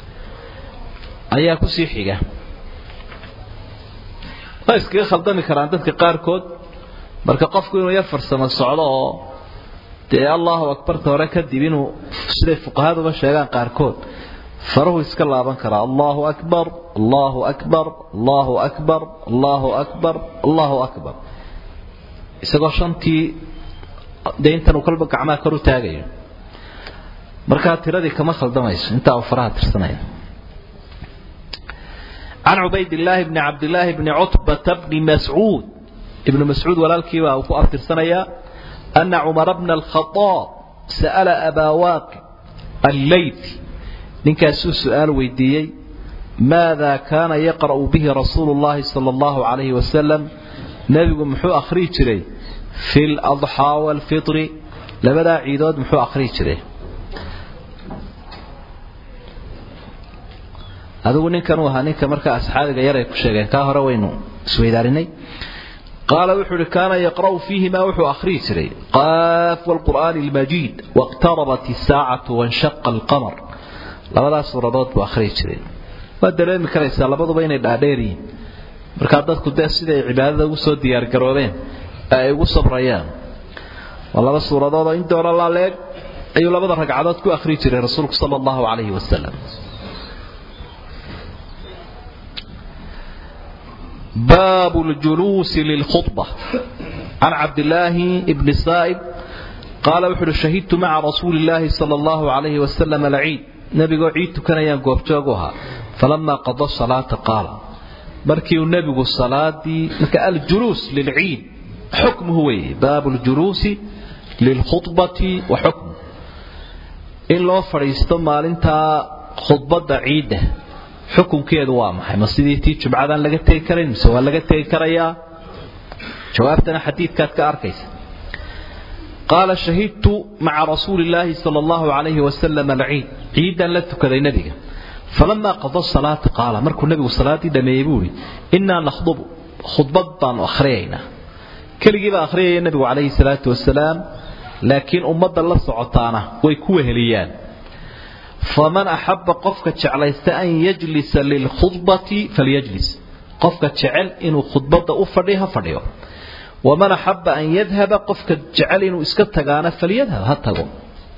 أيها كسيحية فإسكي خلطاني كراندتك قاركود marka qofku inuu yar farsamo socdo oo tii Allahu akbar toora ka dibinu sida fuqahaadu ba sheegan qaar kood faruhu iska laaban karaa allahu akbar allahu akbar allahu akbar allahu akbar allahu akbar isagoo shantii deyntan uu kalba gacmaha kor u taagayo markaa tiradii kama khaldamayso intaa uu faraha tirsanaya عن عبيد الله بن عبد الله بن عتبة بن مسعود ابن مسعود ولالكي وأوكو أفتر سنيا أن عمر بن الخطاب سأل أبا واقع الليث نكاسو سؤال ويديي ماذا كان يقرأ به رسول الله صلى الله عليه وسلم نبي محو أخريج لي في الأضحى والفطر لبدا عيدود محو أخريج لي هذا ninkan uu ahaa ninka marka asxaabiga yar ay ku sheegeen ka hore waynu isweydaarinay قال وحول كان يقرأ فيهما وحو أخري سري قاف والقرآن المجيد واقتربت الساعة وانشق القمر لبدا سورات وأخري سري والدليل من كان يسال لبدا بين الأديرين marka dadku deesida cibaadada ugu soo diyaar garoobeen ay ugu sabrayaan walaba suuradooda inta hore la leeg ay labada ragcadood ku akhri jiray rasuulku sallallahu alayhi wasallam باب الجلوس للخطبة عن عبد الله بن سائب قال وحر شهدت مع رسول الله صلى الله عليه وسلم العيد نبي عيد كان ينقف جوجها فلما قضى الصلاة قال مركي النبي الصلاة الجلوس للعيد حكم هو باب الجلوس للخطبة وحكم إن لو فريستمال انت خطبة عيده xukunkeedu waa maxay masidiitii jumcadan laga teey karin mise waa laga teey karaya jawaabtana xadiidkaad ka arkaysa qaala shahidtu maca rasuulillahi sala allahu calayhi wasalam alciid ciidan la tukaday nabiga falama qada salaata qaala markuu nabigu salaadii dhameeyey buu yidhi innaa nakhdubu khudbad baanu akhriyaynaa keligii baa akhriyaya nabigu calayhi salaatu wasalaam laakiin ummadda la socotaana way ku weheliyaan فمن أحب قفك جعليست أن يجلس للخطبة فليجلس قفك جعل إنه خطبة أفرديها فرديها ومن أحب أن يذهب قفك جعل إنه إسكتغانا فليذهب هاتغو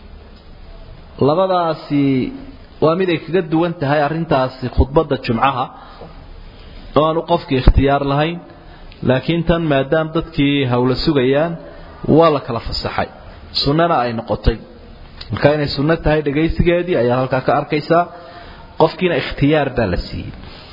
لبداسي وامدك قد وانتهى أرنتاسي خطبة جمعها وانو قفك اختيار لهين لكن تن ما دام ضدكي هول السوغيان ولا كلف الصحي سننا أي نقطين marka inay sunno tahay dhageysigeedii ayaa halka ka arkaysa qofkiina ikhtiyaar baa la siiyay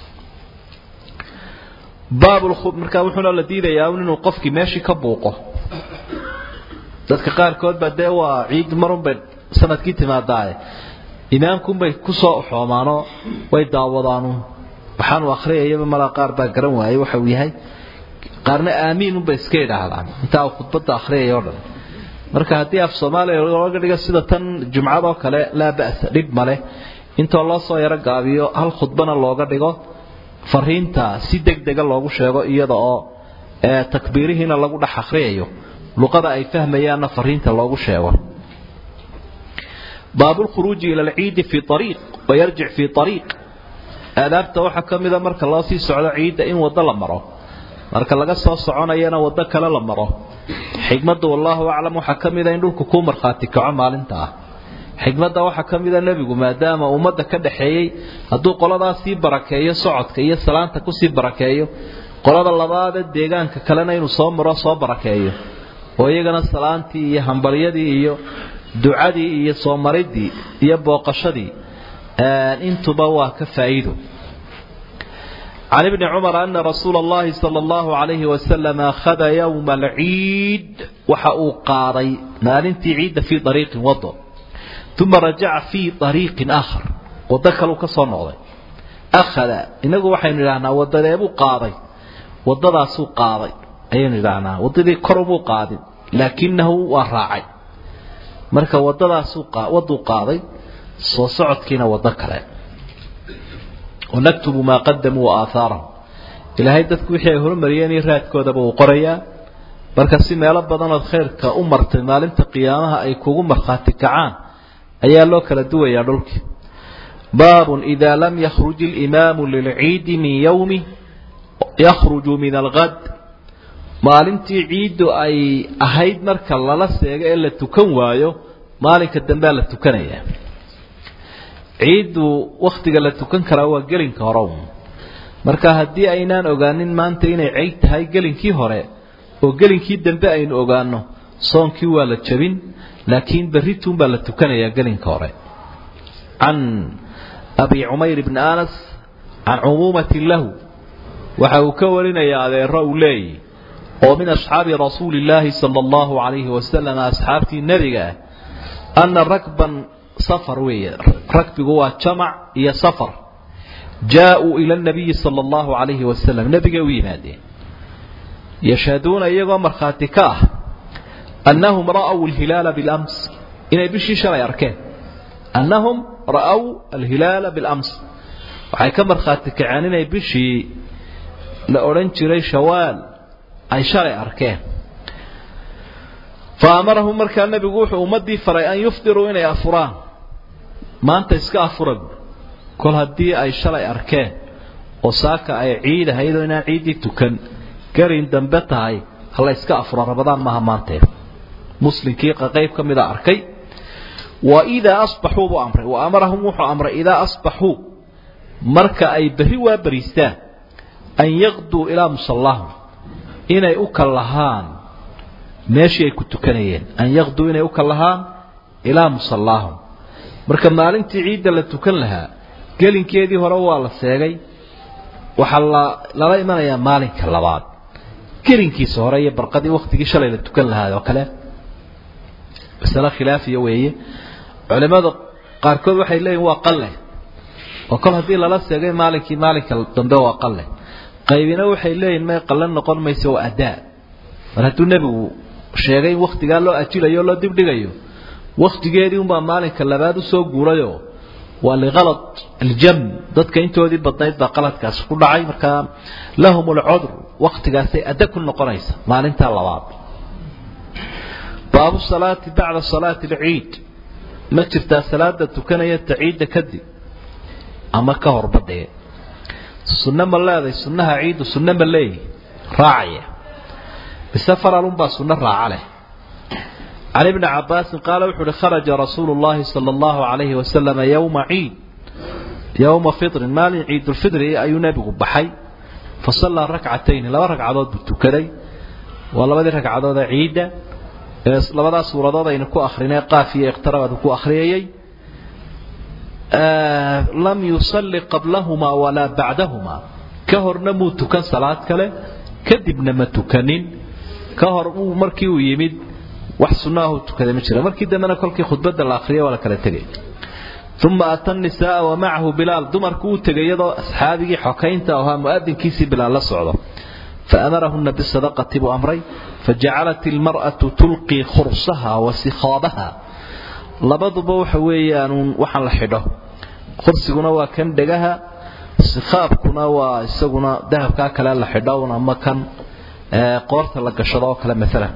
baabul khub marka wuxuu la diidayaa inuu qofkii meeshii ka buuqo dadka qaar kood baa de waa ciid marun bay sanadkii timaadaay imaamku bay ku soo xoomaano way daawadaanu waxaan u akhriyayba mala qaar baa garan waayay waxa uu yahay qaarna aamiin bay iska yiraahdaan inta uu khudbada akhriyayo dhan marka hadii af Soomaaliya looga dhigo sida tan jumcada oo kale la baas dhib male inta loo soo yara gaabiyo hal khudbana looga dhigo fariinta si degdeg ah loogu sheego iyada oo ee takbiirihina lagu dhax akhriyayo luqada ay fahmayaan fariinta loogu sheego baabul khuruuj ila al-eid fi tariiq wa yarji' fi tariiq aadaabta waxa kamida marka loo sii socdo ciida in wada la maro marka laga soo soconayana wada kale la maro xigmadu wallahu a'lam waxa kamida in dhulku ku marxaati kaco maalinta xigmada waxa kamida nabigu maadaama umada ka dhaxeeyay haduu qoladaas si barakeeyo socodka iyo salaanta ku si barakeeyo qolada labaad deegaanka kalena inuu soo maro soo barakeeyo oo iyagana salaantii iyo hambaliyadii iyo ducadii iyo soo maridii iyo booqashadii aan intuba waa ka faa'iido عن ابن عمر أن رسول الله صلى الله عليه وسلم أخذ يوم العيد وحقوا قاري ما لنتي عيد في طريق وضع ثم رجع في طريق آخر ودخلوا كصنع أخذ إنه وحين لنا وضلابوا قاري وضلع سوق قاري أين لنا وضلي كربوا قاري لكنه وراعي مركا وضلع سوق وضو قاري صعد كنا وضكره ونكتب ما قدموا وآثارهم إلهي dadku wixii hormariyeen raadkooda buu qoraya marka si meel badan oo khayrka u martay maalinta qiyaamaha ay kugu marxaati kacaan ayaa loo kala duwaya dhulkii باب إذا لم يخرج الإمام للعيد من يومه يخرج من الغد maalintii ciid ay ahayd marka lala seego ee la tukan waayo maalinka dambe la tukanaya ciidu waqtiga la tukan karaa waa gelinka hore marka haddii aynaan ogaanin maanta inay ciid tahay gelinkii hore oo gelinkii dambe aynu ogaano soonkii waa la jabin laakiin barituun baa la tukanayaa gelinka hore can abi umayr ibn anas can umumati lahu waxa uu ka warinayaa adeero uu leeyahay oo min asxaabi rasuulillahi sallallahu alayhi wasallam asxaabtii nabiga anna rakban safar weeye rakbigu waa jamac iyo safar jaa'u ila an-nabiy sallallahu alayhi wasallam nabiga u yimaadeen yashhaduna iyagoo markhaati ka ah annahum ra'aw al-hilala bil-ams inay bishii shalay arkeen annahum ra'aw al-hilala bil-ams waxay ka markhaati kaceen inay bishii la oran jiray shawaal ay shalay arkeen فأمرهم مركا النبي وحو أمدي فرأي أن يفطروا إني أفران ما أنت إسكا أفرق كل هدي أي شرع أركان وساكا أي عيد هيدو إنا عيدي تكن كرين دنبتها أي هلا إسكا أفران رمضان مها مانته مسلم كيقا غيب كم إذا أركي وإذا أصبحوا بأمر وأمرهم وحو أمر إذا أصبحوا مركا أي بريوا بريستان أن يغدوا إلى مصلاهم إني أكلهان meeshii ay ku tukanayeen an yaqdu inay u kalahaan ilaa musallahum marka maalintii ciid la tukan lahaa gelinkeedii hore waa la seegay waxa la la imanaya maalinka labaad gelinkiisa hore iyo barqadii waqtigii shalay la tukan lahaa oo kale masala khilaafiya weeye culimada qaar kood waxay leeyihiin waa qalle oo kol hadii la la seegay maalinkii maalinka dambe waa qalle qaybina waxay leeyihiin may qallan noqon mayso waa adaa markuu nabigu sheegay waqtiga loo ajilayo loo dibdhigayo waqtigeedii uma maalinka labaad soo guurayo waa li qalad aljam dadka intoodii badnayd ba qaladkaas ku dhacay marka lahum al-udr waqtigaas ay ada ku noqonaysa maalinta labaad baabu salaati ba'da salaati al-eid ma jirta salaada tukanaya taciida kadib ama ka horbadee sunna ma leedahay sunnaha ciid sunna ma leeyahay raacaya بسفر لنبا سنة راعله عن ابن عباس قال وحر خرج رسول الله صلى الله عليه وسلم يوم عيد يوم فطر مال عيد الفطر أي نبي بحي فصلى ركعتين لا ركعة ضد بتكري ولا بدي ركعة ضد عيدة لا بدأ سورة ضد إنكو آخرين قافية اقتربت كو آخرية آه لم يصلي قبلهما ولا بعدهما كهر نموت كان صلاة كله كذب نمت كنين كهر مركي ويمد وحسناه كذا مشرا مركي دمنا كل كي خطبة الآخرية ولا كلا تجي ثم أتى النساء ومعه بلال دمر كو تجيد أصحابه حكين تأوها مؤذن كيسي بلال الصعدة فأمرهن بالصدقة بأمري فجعلت المرأة تلقي خرصها وسخابها لبض بوح ويان وحل حده خرص كنا وكان دجها سخاب كنا وسجنا ذهب كاكلا لحده ونما كان qoorta la gashado kala mesela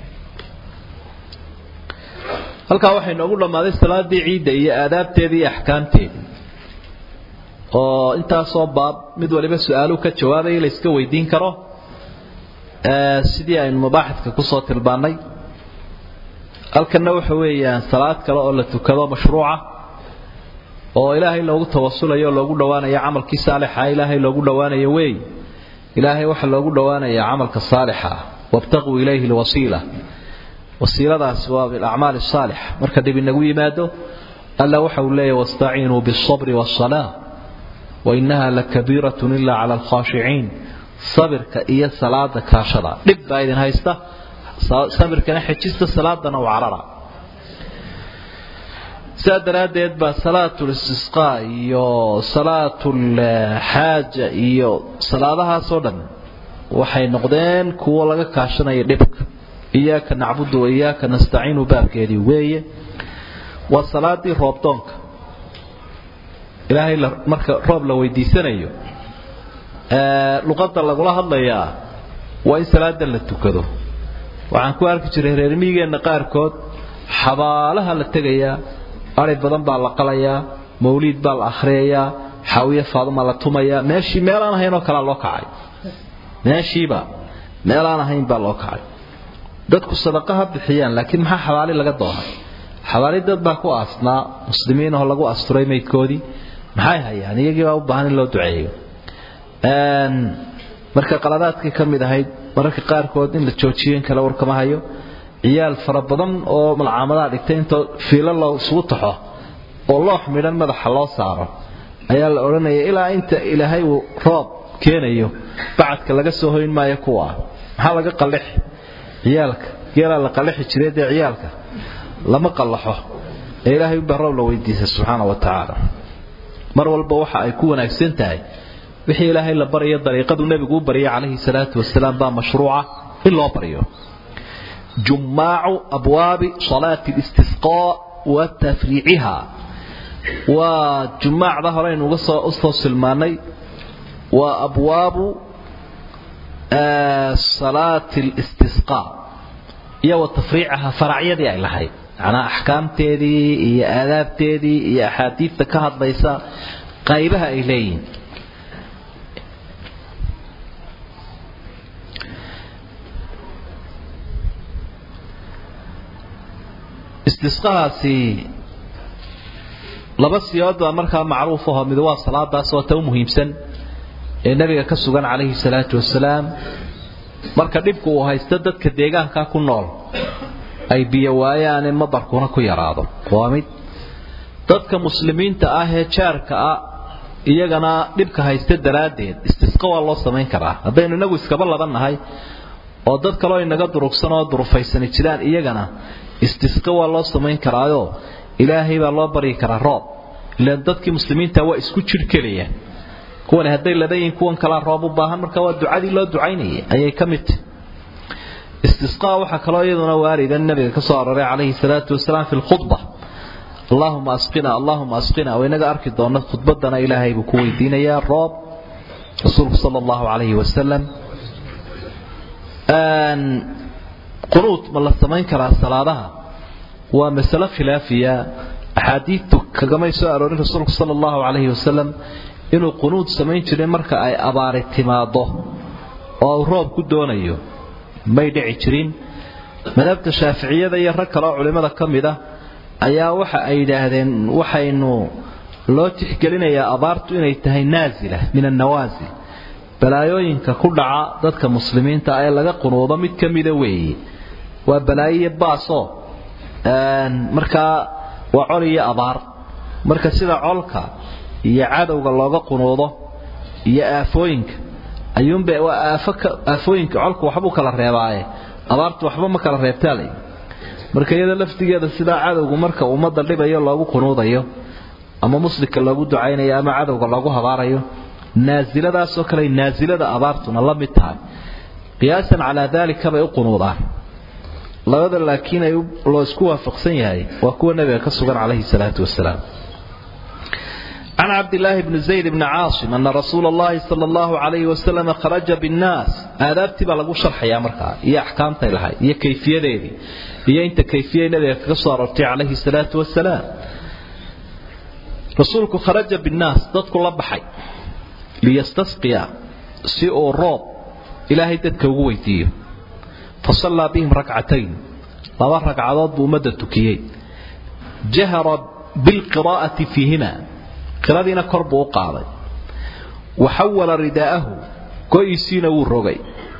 halka waxay noogu dhamaaday salaadii ciid iyo aadaabteedii iyo ahkaamteedii oo intaas oo baad mid waliba su'aalo ka jawaabay la iska weydiin karo ee sidii ay mubaaxadka ku soo tilbaanay halkana waxa weeyaan salaad kale oo la tukado mashruuca oo ilaahay loogu tawassulayo loogu dhawaanayo amalkii saalixa ilaahay loogu dhawaanayo weey إلهي وحل لو قلوانا يا عملك الصالحة وابتغوا إليه الوسيلة وسيلة أسواب الأعمال الصالحة مركز بالنقوي ماده ألا وحل الله واستعينوا بالصبر والصلاة وإنها لكبيرة إلا على الخاشعين صبر كإيا الصلاة كاشرة لبا إذن هايسته صبر كنحي جست الصلاة وعررة سادراديد با صلاة الاستسقاء iyo salaatul haaja iyo salaadahaas oo dhan waxay noqdeen kuwa laga kaashanayo dhibka iyaaka nacbudu wa iyaaka nastaciinu baabkeedii weeye waa salaadii roobdoonka ilaahay marka roob la weydiisanayo ee luqadda lagula hadlayaa waa in salaada la tukado waxaan ku arki jiray reer miyigeena qaarkood xabaalaha la tagayaa ari badan baa la qalayaa mawlid baa la akhriyaa xawiya faaduma la tumaya meeshii meelaan ahayn oo kala loo kacay meeshiiba meelaan ahayn baa loo kacay dadku sadaqaha bixiyaan laakiin maxaa xawaali laga doonay xawaari dad baa ku aasnaa muslimiin oo lagu asturay meydkoodii maxay hayaan iyagii baa u baahan in loo duceeyo een marka qaladaadkii kamid ahayd mararka qaar kood in la joojiyo kala warkama hayo ciyaal fara badan oo malcaamada dhigtay inta fiilo loo soo taxo oo loo xmiran madaxa loo saaro ayaa la oranayay ilaa inta ilaahay uu roob keenayo bacadka laga soo hoyn maayo kuwa maxaa laga qalix ciyaalka geela la qalixi jiray ee ciyaalka lama qallaxo ilaahay u baro la weydiisay subhanahu wa ta'ala mar walba waxa ay ku wanaagsan tahay wixii ilaahay la bariyo dariiqadu nabigu bariyo calayhi salaatu wasalaam baa mashruuca in loo bariyo jumaacu abwaabi salaati al-istisqaa wa tafrii'iha wa jumaacda hore inuga soo soo silmaanay wa abwaabu salaati al-istisqaa iyo wa tafriicaha faracyadii ay lahayd ana ahkaamteedii iyo aadaabteedii iyo ahadiithta ka hadlaysa qaybaha ay leeyihiin istisqaasi laba siyaad baa markaa macruuf ah mid waa salaadaas oo taa muhiimsan ee nabiga ka sugan calayhi salaatu wasalaam marka dibku uu haysto dadka deegaanka ku nool ay biyo waayaan in madarkuna ku yaraado waa mid dadka muslimiinta ah ee jaarka ah iyagana dibka haysta daraadeed istisqa waa loo sameyn karaa hadaynu inagu iskaba ladanahay oo dad kale oo inaga durugsan oo durufaysan jiraan iyagana istisqa waa loo sameyn karaayo ilaahay baa loo bari karaa roob ilaa dadkii muslimiinta waa isku jir kaliya kuwan haday ladayeen kuwan kala roob u baahan marka waa ducadii loo ducaynayay ayay kamid istisqa waxa kale oo iyaduna waaridan nabiga ka soo aroray calayhi salaatu wasalaam fi khutbah اللهم اسقنا اللهم اسقنا وينغا arki doona khudbadana ilaahay buu ku weydiinaya roob rasuulku sallallahu alayhi wasallam an qunut ma la sameyn karaa salaadaha waa mas'ala khilaafiya ahadiithu kaga soo aroorin rasuulku sallallahu alayhi wasallam inuu qunut sameyn jiray marka ay abaar timaado oo roob ku doonayo may dhici jirin madhabta shaafiiciyada iyo rag kale oo culimada kamid ah ayaa waxa ay yiraahdeen waxaynu loo tixgelinayaa abaartu inay tahay naazila min an-nawazil balaayooyinka ku dhaca dadka muslimiinta ay laga qunuudo mid kamida weeye waa balaayiye baaso een marka waa col iyo abaar marka sida colka iyo cadawga looga qunuudo iyo aafooyinka ayuunba waa aafaka aafooyinka colku waxba kala reebaaye abaartu waxba ma kala reebtaalay marka iyada laftigeeda sida cadawgu marka umada dhibayo loogu qunuudayo ama muslimka lagu ducaynayo ama cadawga lagu habaarayo naaziladaas oo kale naazilada abaartuna la mid tahay qiyaasan ala dalika bay u qunuudaan labada laakiin ay loo isku waafaqsan yahay waa kuwa nabiga ka sugan calayhi salaatu wasalaam عن عبد الله بن زيد بن عاصم أن رسول الله صلى الله عليه وسلم خرج بالناس آدابتي بلغو شرح يا مركا يا أحكامتي لها يا كيفية دي يا أنت كيفية نبي كصارت عليه الصلاة والسلام رسولك خرج بالناس ضدك الله بحي ليستسقيا سيء الراب إلهي تتكويتيه فصلى بهم ركعتين لما ركعات بمدتك جهر بالقراءة فيهما قرادينا كرب وقاضي وحول رداءه كويسين والرغي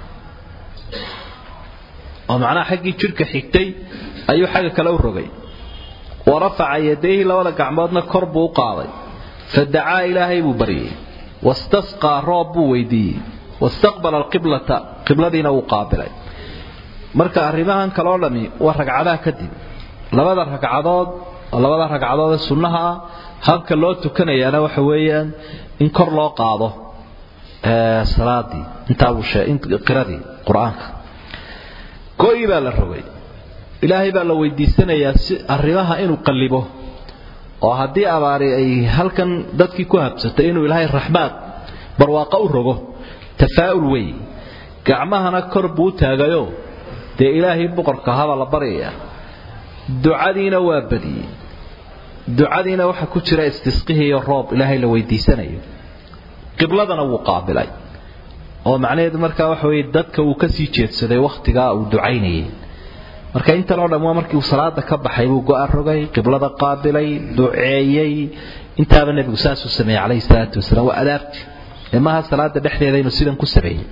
ومعناه حقي شركة حكتي أي حاجة كلاو الرغي ورفع يديه لولا قعمادنا كرب وقاضي فادعا إلهي ببريه واستسقى رب ويديه واستقبل القبلة قبلتنا وقابلة مركا الرماهن كالعلمي ورقعدا كدب لبدا رقعداد لبدا رقعداد السنها habka loo tukanayaana waxa weeyaan in kor loo qaado ee salaadii inta uu sheegay qiradii quraanka kooyba la rogay ilaahay baa la weydiisanayaa si arrimaha inuu qallibo oo hadii abaari ay halkan dadkii ku habsatay inuu ilaahay raxmaad barwaaqo u rogo tafaa'ul way gacmahana kor buu taagayo de ilaahay boqorka haba la bariya ducadiina waa badiyay ducadiina waxa ku jira istisqihi iyo roob ilaahay la weydiisanayo qibladana wuu qaabilay oo macnaheedu markaa waxa weey dadka uu ka sii jeedsaday waqtiga uu ducaynayay marka inta loo dhamoo markii uu salaada ka baxay uu go'aan rogay qiblada qaabilay duceeyay intaaba nabigu saasu sameeyay calayhi salaatu wasalaam wa adaabti ma salaada dhexdeeda inuu sidan ku sameeyay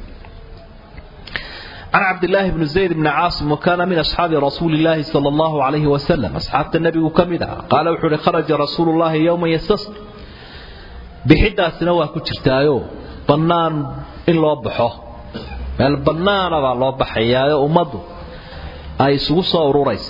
عن عبد الله بن زيد بن عاصم وكان من أصحاب رسول الله صلى الله عليه وسلم أصحاب النبي كمدا قال وحول خرج رسول الله يوم يستصل بحدة سنوات كترتايو بنان إلا وضحه البنان هذا الله بحيا ومضوا أي سوسة وروريس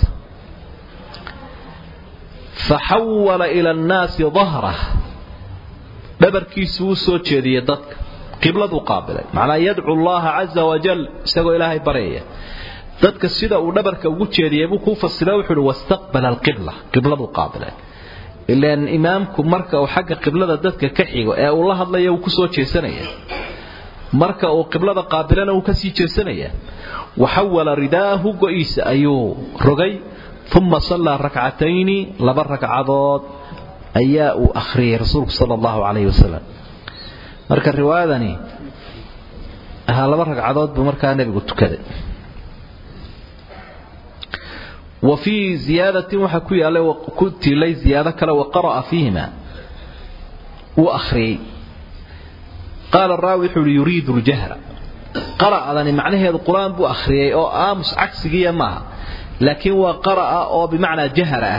فحول إلى الناس ظهره دبركي سوسو تشدي ضدك قبلة قابلة معناه يدعو الله عز وجل استغوا إلهي برية ضدك السيدة ودبرك وجهدي يبوكو فالسلاو حلو واستقبل القبلة قبلة قابلة إلا أن إمامكم مركة وحق قبلة ضدك كحيو الله الله يوكسو تشي سنية مركة وقبلة قابلة وكسي تشي سنية وحول رداه قئيس أيو رقي ثم صلى ركعتين لبرك عضاد أياء أخري رسولك صلى الله عليه وسلم marka riwaayadani aha laba ragcadood buu markaa nabigu tukaday wa fi ziyadatin waxa ku yaalay ku tilay ziyada kale wa qara fiihima wa akhri qala raawi yuriidu al-jahra qara adani macnaheedu quraan buu akhriyay oo aamus cagsigiya ma laakiin waa qara oo bimaana jahra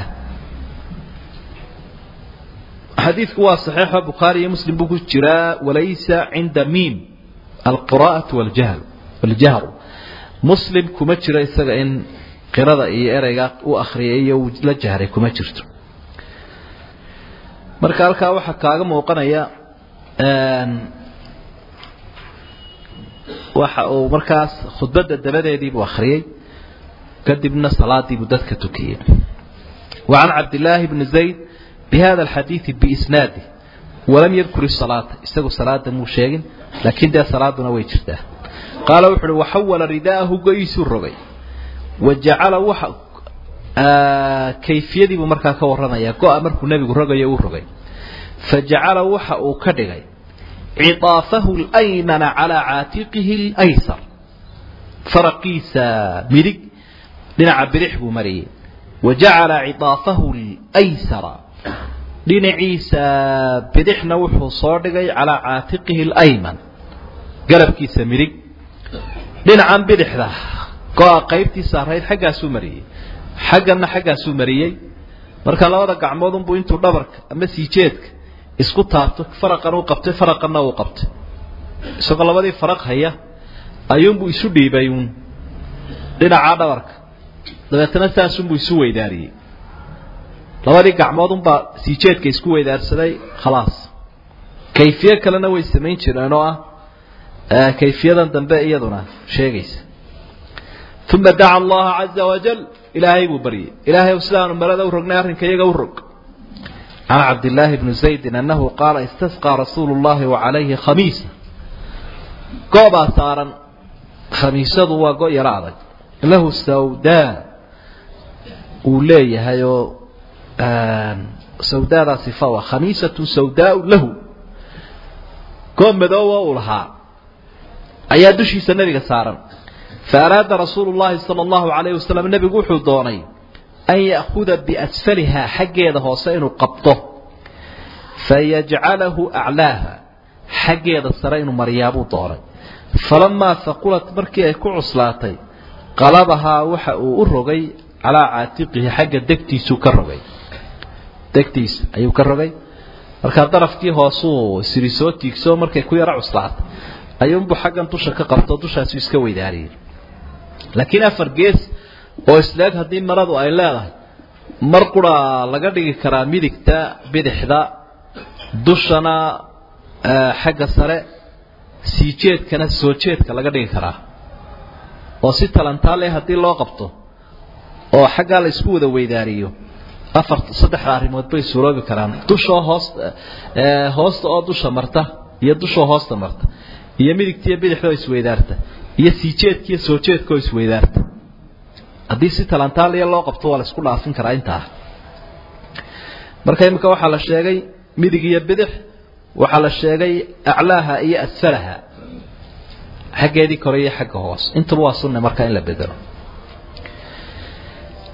حديث هو صحيح البخاري ومسلم بكجرا وليس عند ميم القراءة والجهل والجهر مسلم كما جرا isaga in qirada iyo ereyga uu akhriyay la jahray kuma jirto marka halka waxa kaaga muuqanaya een waxa uu markaas khudbada dabadeedii buu akhriyay kadibna salaadii buu dadka tukiyay وعن عبد الله بن زيد بهذا الحديث بإسناده ولم يذكر الصلاة استغوا صلاة موشيغن لكن ده صلاة ويجرده قال وحده وحول رداءه قيس الرقي وجعل وح آه كيفية بمركا كورنا يا قا أمرك النبي الرقي والرقي فجعل وح وكدغي عطافه الأيمن على عاتقه الأيسر فرقيس مرق لنع برحب مري وجعل عطافه الأيسر dhinaciisa bidixna wuxuu soo dhigay ala aatiqihi al-ayman garabkiisa mirig dhinacan bidixda qaa qaybtiisa rayd xaggaas u mariyay xaggana xaggaas u mariyay marka labada gacmood uu intuu dhabarka ama siijeedka isku taabto faraqan uu qabtay faraqana uu qabtay isagoo labadii faraq haya ayuunbu isu dhiibayun dhinaca dhabarka dabeetana saasuu isu weydaariyay labadii gacmood un baa siijeedka isku weydaarsaday khalaas kayfiye kalena way sameyn jireen oo ah kayfiyadan dambe iyaduna sheegaysa thumma da'a Allah azza wa jal ilaahay buu bariyay ilaahay subhanahu marada u rognay arrinka iyaga u rog عن عبد الله بن زيد أنه قال استسقى رسول الله وعليه خميسة قوبا صارا خميسة وقو يرعضك له سوداء وليه هيو سوداء صفاوة خميسة سوداء له قوم مدوة ولها أيادوشي سنبي صارا فأراد رسول الله صلى الله عليه وسلم النبي قوحوا الضواني أن يأخذ بأسفلها حق يده سين قبطه فيجعله أعلاها حق يده سرين مريابو طاري فلما ثقلت مركي كعصلاتي قلبها وحأو الرغي على عاتقه حق دكتيس كالرغي دكتيس أيو كالرغي marka darafkii hoosoo siriso tiigso markay ku yara cuslaat ayuunbu xaggan dusha ka qabto dushaas iska weydaariyay laakiin afar gees oo islaag hadii maradu ay leedahay mar qura laga dhigi karaa midigta bidixda dushana xagga sare siijeedkana soo jeedka laga dhigi karaa oo si talantaale hadii loo qabto oo xagga la isku wada weydaariyo afar saddex arrimood bay suuroobi karaan dusha hoosta ee hoosta oo dusha marta iyo dusha hoosta marta iyo midigtiya bidixda is weydaarta iyo siijeedkiyo soo jeedkoo is weydaarta hadii si talantaal loo qabto wala isku dhaafin karaa inta marka imika waxa la sheegay midig iyo bidix waxa la sheegay a'laaha iyo asfalaha xageedii kore iyo xagga hoos inta waa sunna marka in la bedelo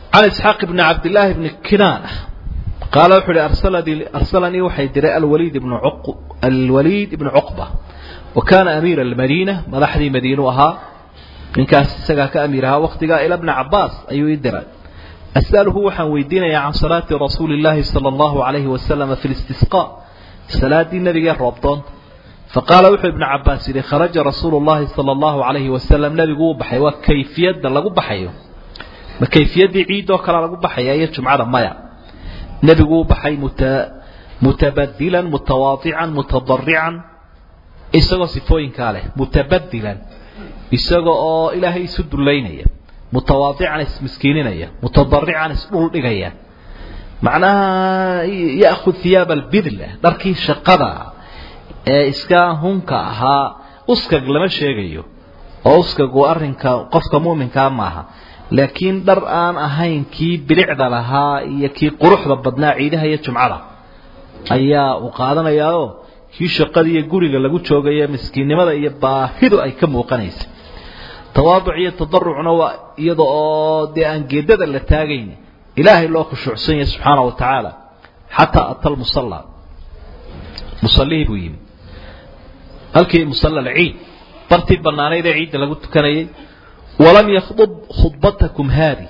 عن إسحاق بن عبد الله بن كنانة قال وحولي أرسلني, أرسلني وحي دراء الوليد بن عقب الوليد بن عقبة وكان أمير المدينة ملحدي مدينوها من كاس سقاك أميرها وقتها إلى ابن عباس أيو يدرى أسأله وحن ويدين عن صلاة رسول الله صلى الله عليه وسلم في الاستسقاء صلاة النبي الربطان فقال وحي ابن عباس إذا خرج رسول الله صلى الله عليه وسلم نبي بحي وكيفية لقوا بحيه ما كيفية عيد وكلا لقوا بحيه يجمع على مايا نبي بحي مت... متبدلا متواضعا متضرعا isagoo sifooyinka leh mutabaddilan isagoo oo ilaahay isu duleynaya mutawaadican ismiskiinaya mutadarrican isdul dhigaya macnaha yaakhud thiyab albidla darkii shaqada ee iska hunka ahaa uskag lama sheegayo oo uskagu arrinka qofka muuminka ma aha laakiin dar aan ahayn kii bilicda lahaa iyo kii quruxda badnaa ciidaha iyo jumcada ayaa u qaadanayaa kii shaqada iyo guriga lagu joogay miskiinimada iyo baahidu ay ka muuqanayso tawaaduc iyo tadarrucna waa iyada oo de aan geedada la taagayn ilaahay loo khushuucsan yahay subhanahu wa ta'ala hatta atal musalla musallihi buu yimi halkii musalla al-eid bartii banaanayda ciid lagu tukanayay walam yakhdub khutbatakum hadi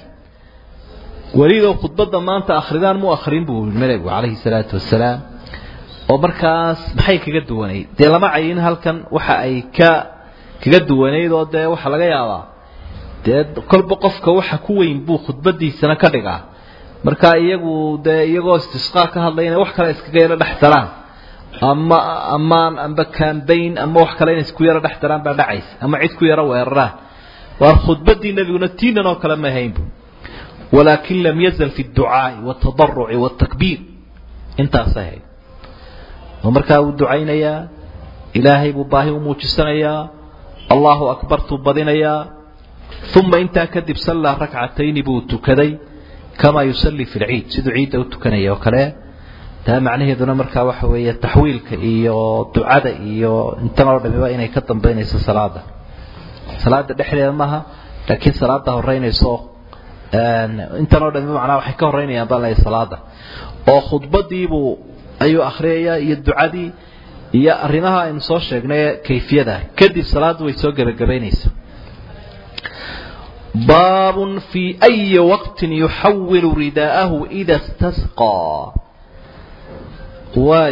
walido khutbada maanta akhridaan mu akhrin buu nabiga kaleey salaatu wassalaam oo markaas maxay kaga duwanay de lama cayin halkan waxa ay ka kaga duwaneed oo de waxa laga yaabaa de kolba qofka waxa ku weyn buu khudbadiisana ka dhigaa marka iyagu de iyagoo istisqaa ka hadlayna wax kale iskaga yara dhaxtaraan ama amaan amba campaign ama wax kale in isku yara dhaxtaraan baa dhacays ama cid ku yara weeraraan war khudbadii nabiguna tiinan oo kale ma hayn ولكن لم يزل في الدعاء والتضرع والتكبير انت صحيح ومركا ودعينيا إلهي بباهي وموجسنيا الله أكبر تبضينيا ثم انت كذب صلى ركعتين بوتكدي كما يصلي في العيد سيدو عيد أو تكنيا وكلا ده معناه دون مركا وحوية تحويل إيو دعاء إيو انت مرة بما إنه يكتم بين الصلاة صلاة دحلي ماها لكن صلاة هرين يسوق انت مرة بما معناه وحكا هرين يبال لي صلاة oo khudbadiibu ayuu akhriyay iyo ducadii iyo arimaha in soo sheegnay kayfiyada kadib salaadu way soo gabagabeynaysaa babun fi ay waqtin yuhawwilu ridaahu idha istasqa way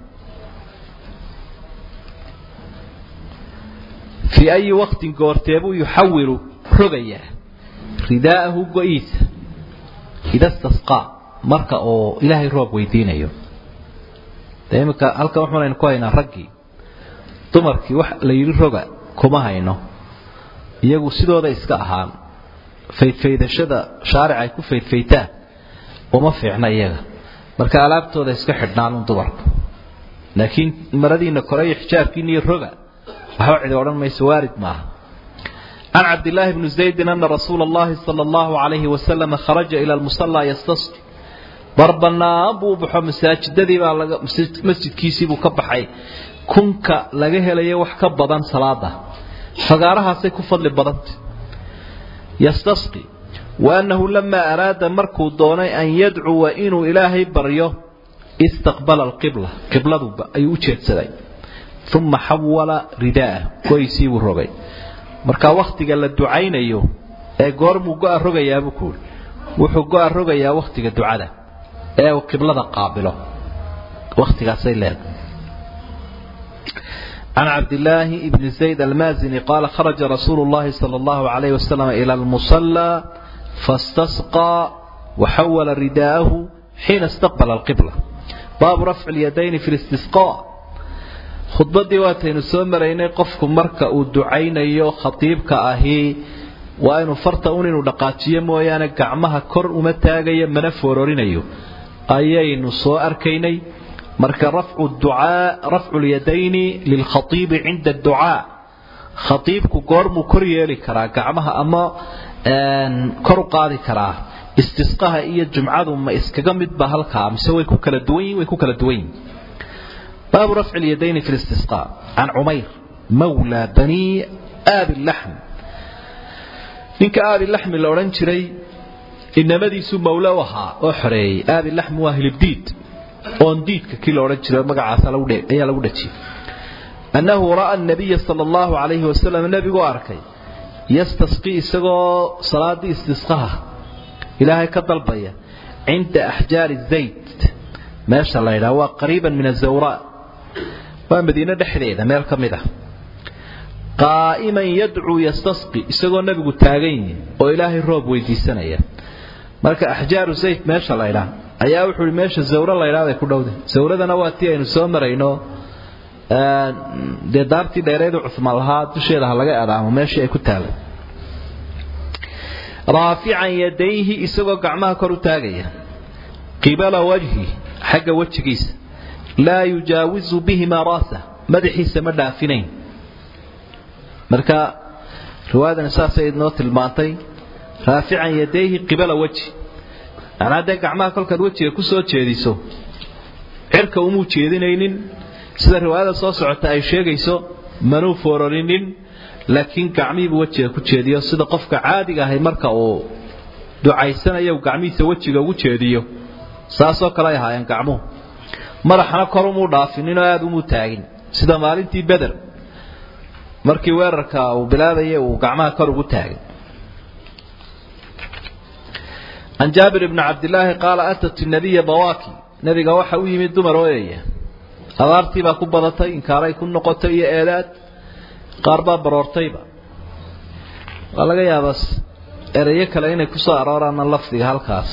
fi ay waqtin goorteebu yuhawwilu rogaya ridaahu go'is idha istasqa marka oo ilaahay roob weydiinayo deemka halka waxaan ku haynaa ragii dumarkii wax la yiri roga kuma hayno iyagu sidooda iska ahaan faydfaydashada shaaric ay ku faydfaytaan uma fiicna iyaga marka alaabtooda iska xidhnaan dumarku laakiin maradiina koray xijaabkiina iyo roga waxa cid oran mayso waarid ma عن عبد الله بن زيد أن رسول الله صلى الله عليه وسلم خرج إلى المصلى يستصلي ضربنا أبو بحر مساجد ذي مسجد كيسي بكبحي كنك لجه لي وحكب بدن صلاة فقارها سيكون فضل بدن يستصلي وأنه لما أراد مركو دوني أن يدعو وإنه إلهي بريه استقبل القبلة قبلة أي وجهة سدي ثم حول رداءه كويسي والربي marka waqtiga la ducaynayo ee goormu go'a rogayaa buu wuxuu go'a rogayaa waqtiga ducada ee uu qiblada qaabilo waqtigaas ay leedahay عن عبد الله بن زيد المازني قال خرج رسول الله صلى الله عليه وسلم إلى المصلى فاستسقى وحول رداءه حين استقبل القبلة باب رفع اليدين في الاستسقاء khudbadii waataynu soo maraynay qofku marka uu ducaynayo khatiibka ahi waa inuu farta un inuu dhaqaajiyo mooyaane gacmaha kor uma taagayo mana foororinayo ayaynu soo arkaynay marka rafcu ducaa rafcu yadayni lil khatiib inda ducaa khatiibku goormu kor yeeli karaa gacmaha ama kor u qaadi karaa istisqaha iyo jumcadu ma iskaga mid ba halka mise way ku kala duwan way ku kala duwan باب رفع اليدين في الاستسقاء عن عمير مولى بني آب اللحم نينك آب اللحم اللي أوران جري inamadiisu mawlawaha oo xoreeyay aabi laxm waa hilibdiid oon diidka kii la odhan jiray magacaasa lagu dhe ayaa lagu dhajiyay annahu ra'a an-nabiy sallallahu alayhi wasallam nabigu arkay yastasqi isagoo salaadii istisqaha ilaahay ka dalbaya inda ahjaar az-zayt meesha la yiraahdo waa qariiban min az-zawra waa madiina dhexdeeda meel kamid ah qaa'iman yad'u yastasqi isagoo nabigu taagan oo ilaahay roob weydiisanaya marka ahjaaru zayt meesha la yiraahdo ayaa wuxuu meesha zawra la yiraahdo ku dhawday zawradana waa tii aynu soo marayno de daartii dheereedu Uthman lahaa dusheeda laga aadaamo meesha ay ku taalay raafi'an yadayhi isagoo gacmaha kor u taagaya qibala wajhi xagga wajigiisa la yujaawizu bihima rasa madaxiisa ma dhaafinayn marka riwaayadan saasay noo tilmaantay raafi'an yadayhi qibala wajhi ana de gacmaha kolka wajiga ku soo jeediso cirka uu mu jeedinaynin sida riwaayada soo socota ay sheegayso manuu foorarinin laakiin gacmihiiba wajiga ku jeediyo sida qofka caadiga ah marka uu ducaysanayo gacmihiisa wajiga ugu jeediyo saasoo kale ay haayeen gacmuhu madaxna kor u dhaafinin oo aad u taagin sida maalintii Badr markii weerarka uu bilaabayay uu gacmaha kor ugu taagay an Jabir ibn Abdullah qala atat an-nabiy bawaki nabiga waxa uu yimid dumar ooyaya abaartii baa ku badatay inkaaray ku noqotay iyo eedaad qaar baa baroortayba waa laga yaabaa erayo kale inay ku soo arooraan lafdiga halkaas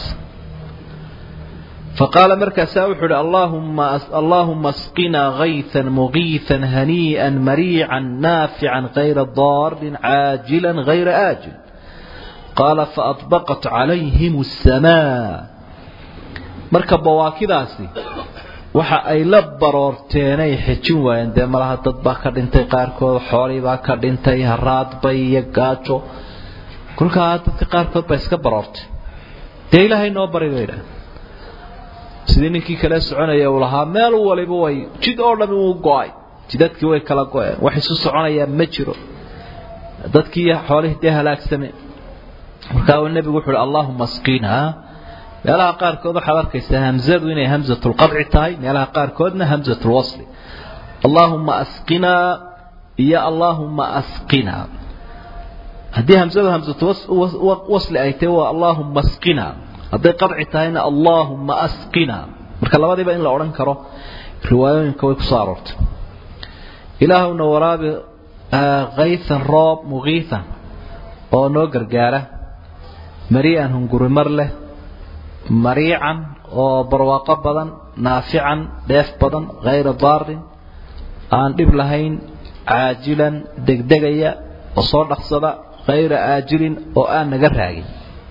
فقال مركز وحده اللهم اللهم اسقنا غيثا مغيثا هنيئا مريعا نافعا غير ضار عاجلا غير آجل قال فأطبقت عليهم السماء مركب بواكداسي waxa ay la baroorteenay xijin waayeen de malaha dad baa ka dhintay qaarkood xoolay baa ka dhintay haraad bay iyo gaajo kulka dadka qaarkood baa iska baroortay de ilaahay noo barigeeyay sidii ninkii kala soconaya uu lahaa meel waliba way jid oo dhan uu go'ay jidadkii way kala go'een wax isu soconaya ma jiro dadkii xoolihii halaagsamay marka uu nabigu wuxuu Allahumma asqina meelaha qaarkood waxa arkaysa hamzadu inay hamzatul qad'i tahay meelaha qaarkoodna hamzatul wasli Allahumma asqina ya Allahumma asqina hadii hamzadu hamzatul wasli ay tahay waa Allahumma asqina hadii qad'i tahayna Allahumma asqina marka labadiiba in la oran karo riwaayooyinka way ku soo aroortay ilaahuna waraabi ghaythan roob mughiithan oo noo gargaara mari'an hungurumar leh مريعا وبرواقة بدن نافعا ديف بدن غير ضار آن دب لهين عاجلا دقدقيا وصور نقصدا غير آجل وآن نقرهاي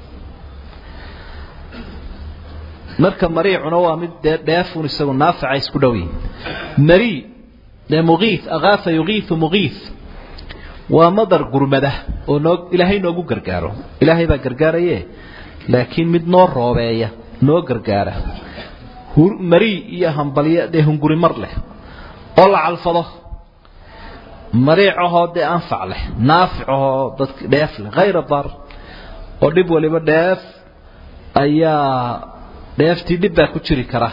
مركب مريع ونوى مد ديف ونسوا نافع يسكدوين مريع مغيث أغاث يغيث مغيث ومضر قرمده إلهي نوغو قرقاره إلهي با قرقاره laakiin mid noo roobeeya noo gargaara hur mari iyo hambaliya de hunguri mar leh oo la calfado mariicaho de anfac leh naaficaho dad dheef leh غير ضار oo dib waliba dheef ayaa dheeftii dib baa ku jiri kara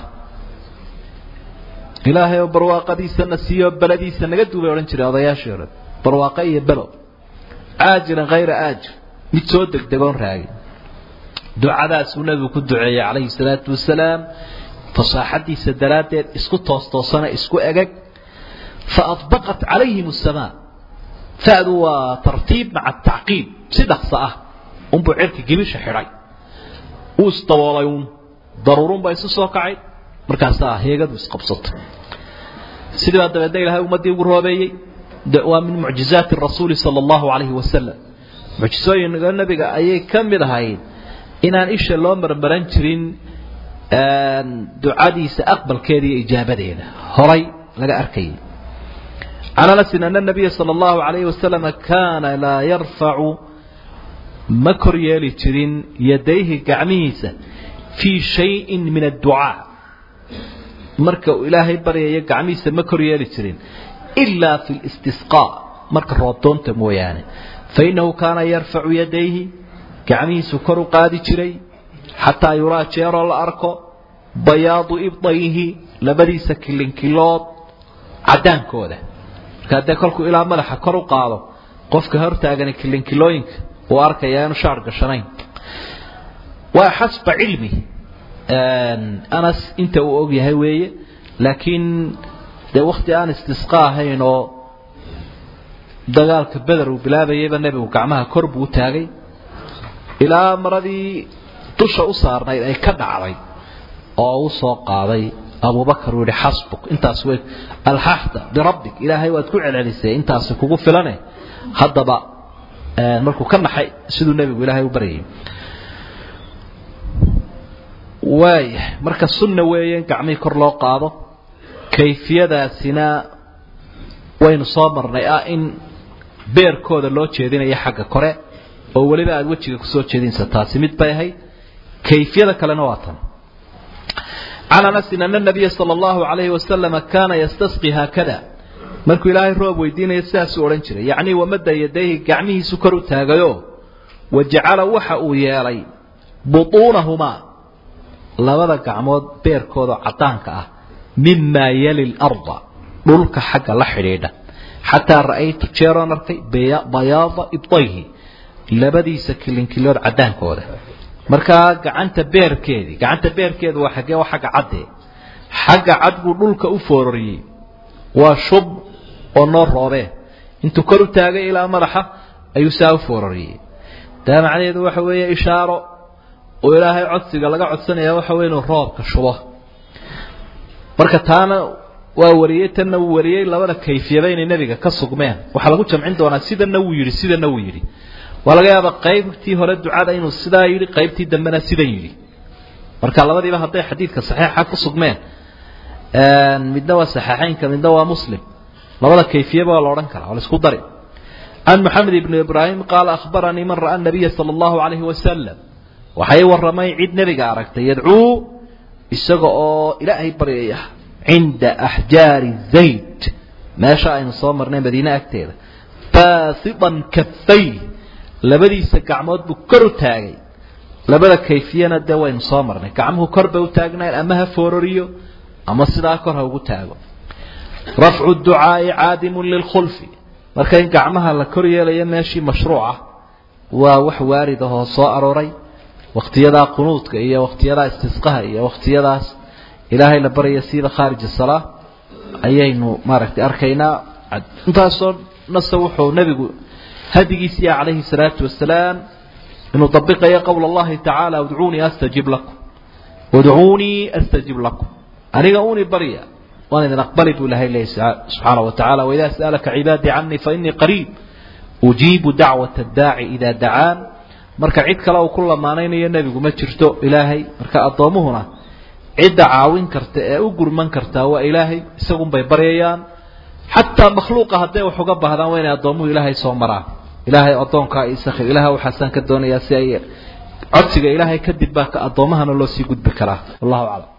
ilaahay oo barwaaqadiisa nasiyo baladiisa naga duubay oran jiray odayaasheeda barwaaqo iyo balo aajiran غير aajir mid soo degdegoon raagay دعاء سنة كدعاء عليه الصلاة والسلام فصاحتي سدرات اسكو توستوسنا اسكو أجك فأطبقت عليهم السماء فأدوا ترتيب مع التعقيب صدق صاه أم بعرك جميش حراي واستواليون ضرورون بيسوس واقعي مركزها هي قد قبصت سيدي بعد بدأ لها أمدي وقرهابي دعوة من معجزات الرسول صلى الله عليه وسلم معجزين النبي أي كم بذهين inaan isha loo marmaran jirin ducadiisa aqbalkeeda ijaabadeeda horay laga arkay على نفسنا أن النبي صلى الله عليه وسلم كان لا يرفع مكر يلترين يديه كعميسة في شيء من الدعاء مركو إلهي بريا كعميسة مكر يلترين إلا في الاستسقاء مركو رطون تموياني فإنه كان يرفع يديه كعميس كرو قادي جري حتى يرى جير الأركو بياض إبطيه لبدي سكلين كيلوت عدان كوده كده كلكو إلى ملح كرو قاضو قف كهرت أجن كلين كيلوينك وأرك يانو شعر قشرين وحسب علمي أنا أنت وأوجي هوية لكن ده وقت أنا استسقاه هينو دجال كبدر وبلاد يبى النبي وقعمها كرب وتاجي إلى مرضي تشا أصار ناي أي كذا علي أو صاق علي أبو بكر ولي حسبك أنت أسويك الححت بربك إلهي وتكون على لسه أنت أسويك وفلانه هذا بقى مركو كم حي سيد النبي وإلهي وبريه واي مركز السنة وين كعمي كرلا قاضي كيفية سنا وين صامرنا إن beer kooda loo jeedinaya xagga kore oo waliba aad wajiga ku soo jeedinsa taasi mid bay ahay kayfiyada kalena waa tan ana nasina nabiy sallallahu alayhi wasallam kana yastasqi hakada markuu ilaahay roob weydiinay sidaas u oran jiray yaani wamada yaday gacmihiisu kor u taagayo wajacala waxa uu yeelay butunahuma labada gacmood beerkooda cadaanka ah mimma yali al-ardh dhulka xagga la xiriida حتى رأيت جيران رتي بياض إبطيه لبدي سكلين كيلود عدان كوده مركا قعنت بير كيدي قعنت بير كيدي وحاجة وحاجة عدي حاجة عد بقولك أفوري وشب ونور رابه انتو كرو تاجي إلى مرحة أيساو فوري ده معنى ذو حوية إشارة وإلهي عدسي قال لك عدسنا يا وحوين الراب كالشبه مركا تانا ووريتنا ووريي لبدا كيفيدين النبي كسغمeen waxa lagu jamcin doonaa sida nawi yiri sida nawi yiri walaga yaaba qaybtii hore ducada inuu sida yiri qaybtii dambana sida yiri marka labadiiba haday xadiidka saxiixa ku sugmeen een midna waa saxiixaynka midna waa muslim labada kayfiyaba waa la oran karaa wala isku dari an muhammad ibn ibrahim qala akhbarani man ra'a an-nabiy sallallahu alayhi wa sallam waxay waramay cid nabiga aragtay yad'u isaga oo ilaahay bariyay عند أحجار الزيت ما شاء إن صامرنا مدينة أكتير باسطا كفيه لبدي سكعمود بكر تاجي لبدا كيفية ندوا إن صامرنا كعمه كربة وتاجنا أمها فوروريو أما الصداقة هو تاجو رفع الدعاء عادم للخلف مركين كعمها لكريا ليماشي مشروعة ووحوارده صائروري وقت يدا قنوط هي وقت يدا استسقاء هي وقت يدا إلهي لبري يسير خارج الصلاة أيينو ماركت أركينا انتصر نصوحه نبي هدي سيا عليه الصلاة والسلام إنه طبق يا قول الله تعالى ودعوني أستجب لكم ودعوني أستجب لكم أرجعوني بريا وأنا إذا أقبلت إلهي الله سبحانه وتعالى وإذا سألك عبادي عني فإني قريب أجيب دعوة الداعي إذا دعان مركع عيد كلا وكل ما نين يا نبي وما تشرتو إلهي مركع أضامه هنا عدة عاون كرت أو جرمان كرتا وإلهي سقوم بيبريان حتى مخلوق هذا وحجب هذا وين أضموا إلهي صومرا إلهي أضم كائسخ إلهي وحسن كدوني يا سير عرسك إلهي كذب بك أضمها نلوسي جد بكرة الله أعلم.